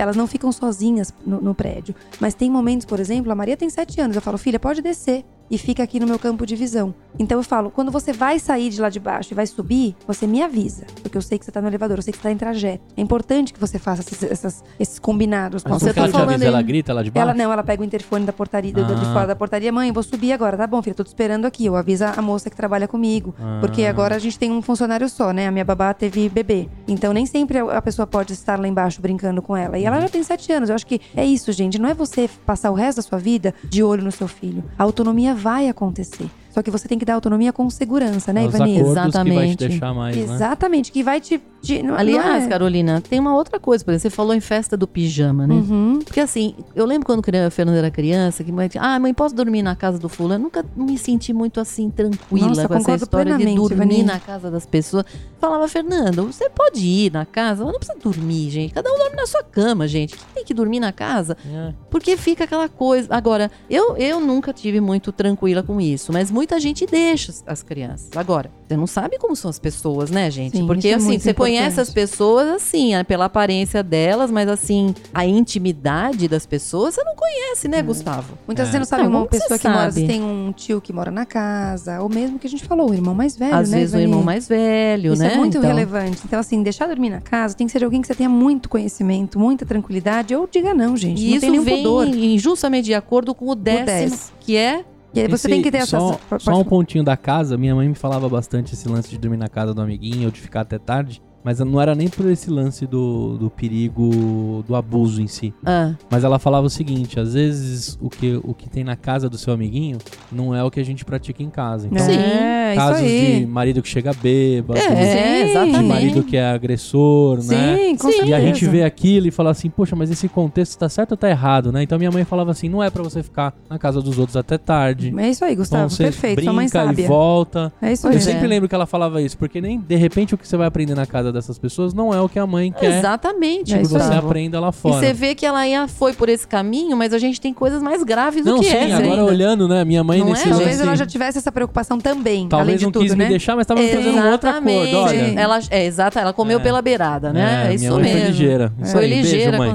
sozinhas no prédio. Mas tem momentos, por exemplo, a Maria tem 7 anos, eu falo, filha, pode descer e fica aqui no meu campo de visão. Então eu falo, quando você vai sair de lá de baixo e vai subir, você me avisa, porque eu sei que você tá no elevador, eu sei que você tá em trajeto. É importante que você faça esses combinados. Mas você tá falando ela grita lá de baixo? Ela pega o interfone da portaria, de fora da portaria. Mãe, vou subir agora, tá bom, filha, tô te esperando aqui. Eu aviso a moça que trabalha comigo, porque agora a gente tem um funcionário só, né? A minha babá teve bebê. Então nem sempre a pessoa pode estar lá embaixo brincando com ela. E ela já tem 7 anos. Eu acho que é isso, gente. Não é você passar o resto da sua vida de olho no seu filho. A autonomia vai acontecer. Só que você tem que dar autonomia com segurança, né, Ivani? Exatamente. Que vai te deixar mais, exatamente, né? Que vai te... Aliás, Carolina, tem uma outra coisa, por exemplo, você falou em festa do pijama, né? Porque assim, eu lembro quando a Fernanda era criança, que mãe, posso dormir na casa do fulano? Eu nunca me senti muito assim, tranquila com essa história de dormir Ivani. na casa das pessoas. Falava, Fernanda, você pode ir na casa, mas não precisa dormir, gente. Cada um dorme na sua cama, gente. Quem tem que dormir na casa? Porque fica aquela coisa. Agora, eu nunca tive muito tranquila com isso, mas muita gente deixa as crianças. Agora, você não sabe como são as pessoas, né, gente? Sim, porque assim, você conhece as importante. pessoas assim, pela aparência delas, mas assim, a intimidade das pessoas você não conhece, né, Gustavo? Muitas vezes você não sabe Então, uma como pessoa você que mora, sabe? você tem um tio que mora na casa, ou mesmo que a gente falou, o irmão mais velho, Às né, vezes o Ivani? irmão mais velho, Isso né? é muito Então, relevante. Então, assim, deixar dormir na casa tem que ser de alguém que você tenha muito conhecimento, muita tranquilidade, ou diga não, gente. E não isso tem nenhum vem pudor. justamente de acordo com o 10º, 10. que é... E aí você tem que ter essa... Só um pontinho da casa, minha mãe me falava bastante esse lance de dormir na casa do amiguinho ou de ficar até tarde. Mas não era nem por esse lance do perigo do abuso em si. Mas ela falava o seguinte, às vezes o que tem na casa do seu amiguinho não é o que a gente pratica em casa. Então, casos isso aí. de marido que chega bêbado, exatamente. de marido que é agressor, né? Sim, com certeza. E a gente vê aquilo e fala assim, poxa, mas esse contexto tá certo ou tá errado, né? Então minha mãe falava assim, não é pra você ficar na casa dos outros até tarde. É isso aí, Gustavo, Então, você perfeito, sua mãe brinca sabe. e volta. É isso aí. Eu sempre lembro que ela falava isso, porque nem de repente o que você vai aprender na casa dessas pessoas não é o que a mãe quer Exatamente. É que isso você aí. aprenda lá E fora. você vê que ela foi por esse caminho, mas a gente tem coisas mais graves do Não, que sim, essa agora ainda. olhando, né, minha mãe Não nesse é? lance... Talvez ela já tivesse essa preocupação também, além Talvez de não tudo, quis né? me deixar, mas tava me fazendo um outro acordo, olha. Ela comeu pela beirada, né? É isso minha mãe mesmo. foi ligeira. Isso Foi aí, beijo, ligeira. mãe.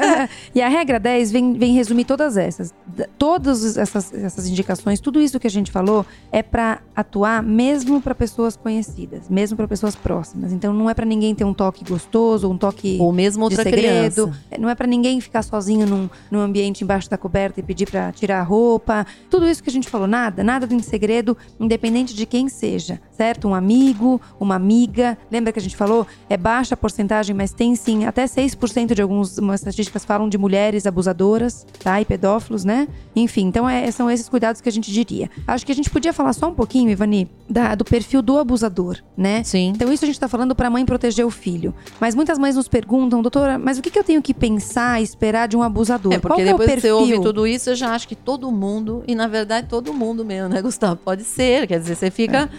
E a regra 10 vem resumir todas essas. Todas essas indicações, tudo isso que a gente falou é pra atuar mesmo pra pessoas conhecidas, mesmo pra pessoas próximas. Então não é pra ninguém ter um toque gostoso, um toque Ou mesmo outra de segredo. criança. Não é pra ninguém ficar sozinho num ambiente embaixo da coberta e pedir pra tirar a roupa. Tudo isso que a gente falou, nada de segredo, independente de quem seja, certo? Um amigo, uma amiga. Lembra que a gente falou? É baixa a porcentagem, mas tem sim, até 6% de algumas estatísticas falam de mulheres abusadoras, tá? E pedófilos, né? Enfim, então são esses cuidados que a gente diria. Acho que a gente podia falar só um pouquinho, Ivani, do perfil do abusador, né? Sim. Então isso a gente tá falando pra mãe proteger o filho. Mas muitas mães nos perguntam, doutora, mas o que eu tenho que pensar e esperar de um abusador? É, porque Qual que depois é o que você perfil? ouve tudo isso, eu já acho que todo mundo, e na verdade todo mundo mesmo, né, Gustavo? Pode ser, quer dizer, você fica,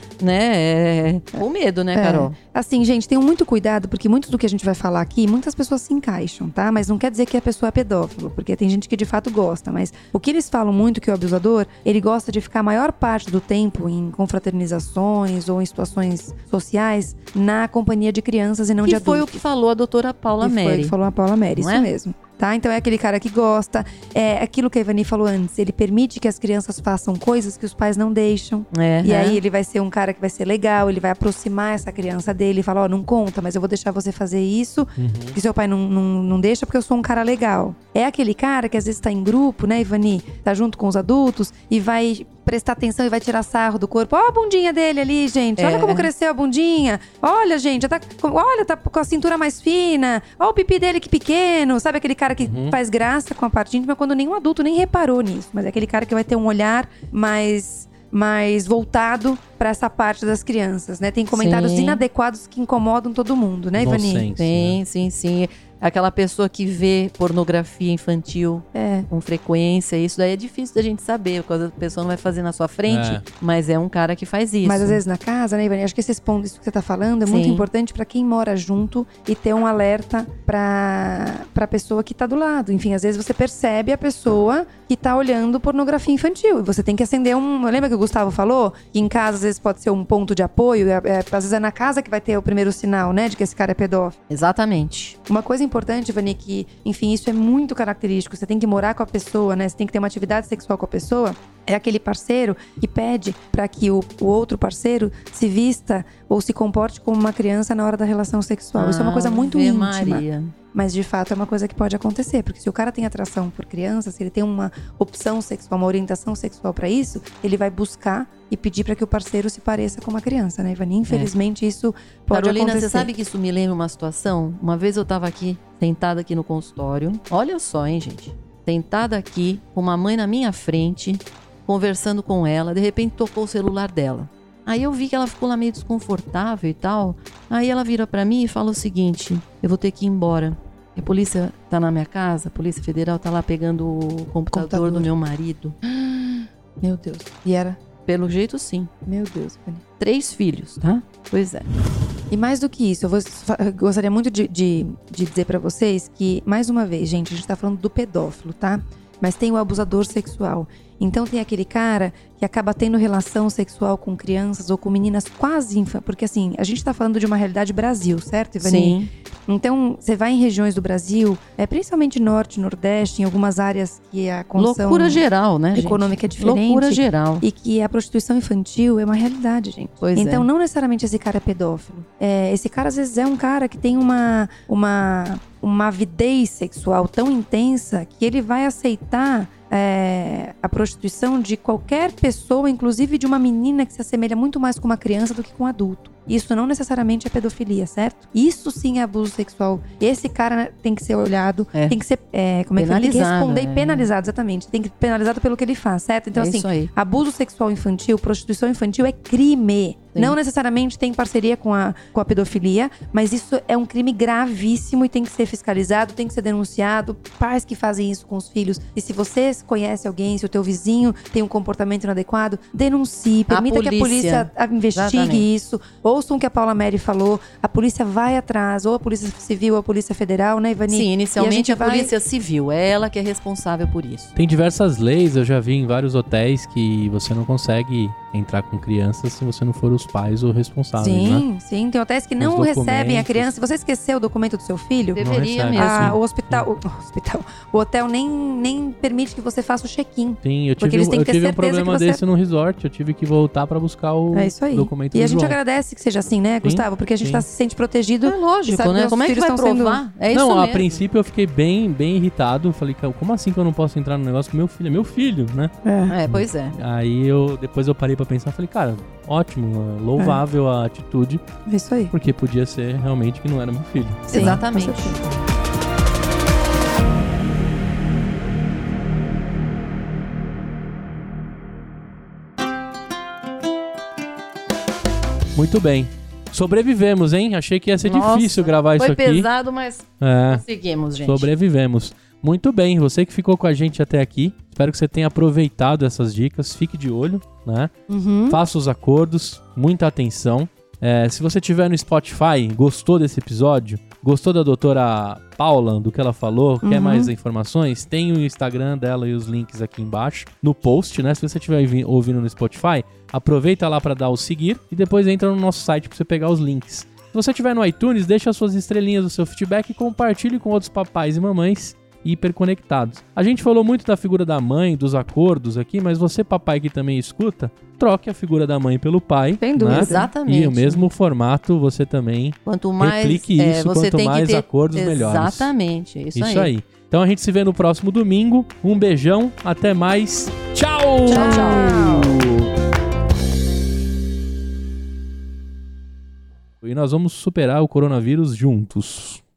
né, com medo, né, Carol? Assim, gente, tenham muito cuidado, porque muito do que a gente vai falar aqui, muitas pessoas se encaixam, tá? Mas não quer dizer que a pessoa é pedófilo, porque tem gente que de fato gosta. Mas o que eles falam muito, que o abusador, ele gosta de ficar a maior parte do tempo em confraternizações ou em situações sociais na companhia de crianças e não de Que adultos. foi o que falou a doutora Paula E foi o Meri. que falou a Paula Meri, Não isso é? mesmo. tá? Então é aquele cara que gosta, é aquilo que a Ivani falou antes, ele permite que as crianças façam coisas que os pais não deixam. E aí ele vai ser um cara que vai ser legal, ele vai aproximar essa criança dele e falar, ó, não conta, mas eu vou deixar você fazer isso, que seu pai não deixa porque eu sou um cara legal. É aquele cara que às vezes tá em grupo, né, Ivani? Tá junto com os adultos e vai prestar atenção e vai tirar sarro do corpo. Ó a bundinha dele ali, gente. Olha como cresceu a bundinha. Olha, gente, tá com a cintura mais fina. Ó o pipi dele que pequeno. Sabe aquele cara que faz graça com a parte íntima quando nenhum adulto nem reparou nisso. Mas é aquele cara que vai ter um olhar mais voltado pra essa parte das crianças, né? Tem comentários inadequados que incomodam todo mundo, né, Ivani? Sim. Aquela pessoa que vê pornografia infantil com frequência, isso daí é difícil da gente saber, porque a pessoa não vai fazer na sua frente, mas é um cara que faz isso. Mas às vezes na casa, né, Ivani? Acho que esses pontos, isso que você tá falando, é muito importante pra quem mora junto e ter um alerta pra pessoa que tá do lado. Enfim, às vezes você percebe a pessoa que tá olhando pornografia infantil e você tem que acender Lembra que o Gustavo falou? Que em casa às vezes pode ser um ponto de apoio, às vezes é na casa que vai ter o primeiro sinal, né, de que esse cara é pedófilo. Exatamente. Uma coisa importante, Ivani, que, enfim, isso é muito característico. Você tem que morar com a pessoa, né? Você tem que ter uma atividade sexual com a pessoa. É aquele parceiro que pede para que o outro parceiro se vista ou se comporte como uma criança na hora da relação sexual. Isso é uma coisa muito íntima. Maria. Mas, de fato, é uma coisa que pode acontecer. Porque se o cara tem atração por criança, se ele tem uma opção sexual, uma orientação sexual para isso, ele vai buscar e pedir para que o parceiro se pareça com uma criança, né, Ivani? Infelizmente, isso pode Carolina, acontecer. você sabe que isso me lembra uma situação? Uma vez eu tava aqui, sentada aqui no consultório. Olha só, hein, gente? Sentada aqui, com uma mãe na minha frente, conversando com ela. De repente, tocou o celular dela. Aí eu vi que ela ficou lá meio desconfortável e tal. Aí ela vira pra mim e fala o seguinte: eu vou ter que ir embora. A polícia tá na minha casa, a Polícia Federal tá lá pegando o computador do meu marido. Meu Deus. E era? Pelo jeito, sim. Meu Deus, Ivani. 3 filhos, tá? Pois é. E mais do que isso, eu gostaria muito de dizer pra vocês que, mais uma vez, gente, a gente tá falando do pedófilo, tá? Mas tem o abusador sexual. Então tem aquele cara que acaba tendo relação sexual com crianças ou com meninas quase infantis. Porque assim, a gente tá falando de uma realidade Brasil, certo, Ivani? Sim. Então, você vai em regiões do Brasil, principalmente norte, nordeste, em algumas áreas que a condição loucura geral, né, econômica é diferente. Loucura geral. E que a prostituição infantil é uma realidade, gente. Pois então, não necessariamente esse cara é pedófilo. Esse cara, às vezes, é um cara que tem uma avidez sexual tão intensa que ele vai aceitar a prostituição de qualquer pessoa, inclusive de uma menina que se assemelha muito mais com uma criança do que com um adulto. Isso não necessariamente é pedofilia, certo? Isso sim é abuso sexual. Esse cara tem que ser olhado, tem que ser tem que responder e penalizado, exatamente. Tem que ser penalizado pelo que ele faz, certo? Então, assim, abuso sexual infantil, prostituição infantil é crime. Sim. Não necessariamente tem parceria com a pedofilia, mas isso é um crime gravíssimo e tem que ser fiscalizado, tem que ser denunciado. Pais que fazem isso com os filhos. E se você conhece alguém, se o teu vizinho tem um comportamento inadequado, denuncie, permita que a polícia investigue isso. Ouçam o que a Paula Mary falou, a polícia vai atrás, ou a Polícia Civil ou a Polícia Federal, né, Ivani? Sim, inicialmente a Polícia Civil, é ela que é responsável por isso. Tem diversas leis, eu já vi em vários hotéis que você não consegue entrar com crianças se você não for os pais ou responsáveis, né? Sim, tem hotéis que não recebem a criança. Se você esqueceu o documento do seu filho, deveria mesmo. O hotel nem permite que você faça o check-in. Sim, eu tive um problema desse no resort, eu tive que voltar pra buscar o documento do E a gente agradece que seja assim, né, Gustavo? Porque a gente se sente protegido. É lógico, né? Como é que vai provar? É isso mesmo. A princípio eu fiquei bem irritado. Falei, como assim que eu não posso entrar no negócio com meu filho? É meu filho, né? Pois é. Aí depois eu parei pra pensar, falei, cara, ótimo, louvável a atitude. É isso aí. Porque podia ser realmente que não era meu filho. Sim, exatamente. Muito bem. Sobrevivemos, hein? Achei que ia ser difícil gravar isso aqui. Foi pesado, mas conseguimos, gente. Sobrevivemos. Muito bem, você que ficou com a gente até aqui, espero que você tenha aproveitado essas dicas. Fique de olho, né? Faça os acordos, muita atenção. Se você estiver no Spotify, gostou desse episódio, gostou da doutora Paula, do que ela falou, quer mais informações, tem o Instagram dela e os links aqui embaixo, no post, né? Se você estiver ouvindo no Spotify, aproveita lá para dar o seguir e depois entra no nosso site para você pegar os links. Se você estiver no iTunes, deixa as suas estrelinhas, o seu feedback e compartilhe com outros papais e mamães. hiperconectados. A gente falou muito da figura da mãe, dos acordos aqui, mas você, papai, que também escuta, troque a figura da mãe pelo pai. Sem dúvida. Né? Exatamente. E o mesmo formato você também replique isso, você quanto tem mais que ter... acordos, melhores. Exatamente, isso aí. Então a gente se vê no próximo domingo. Um beijão, até mais. Tchau! Tchau, tchau. E nós vamos superar o coronavírus juntos.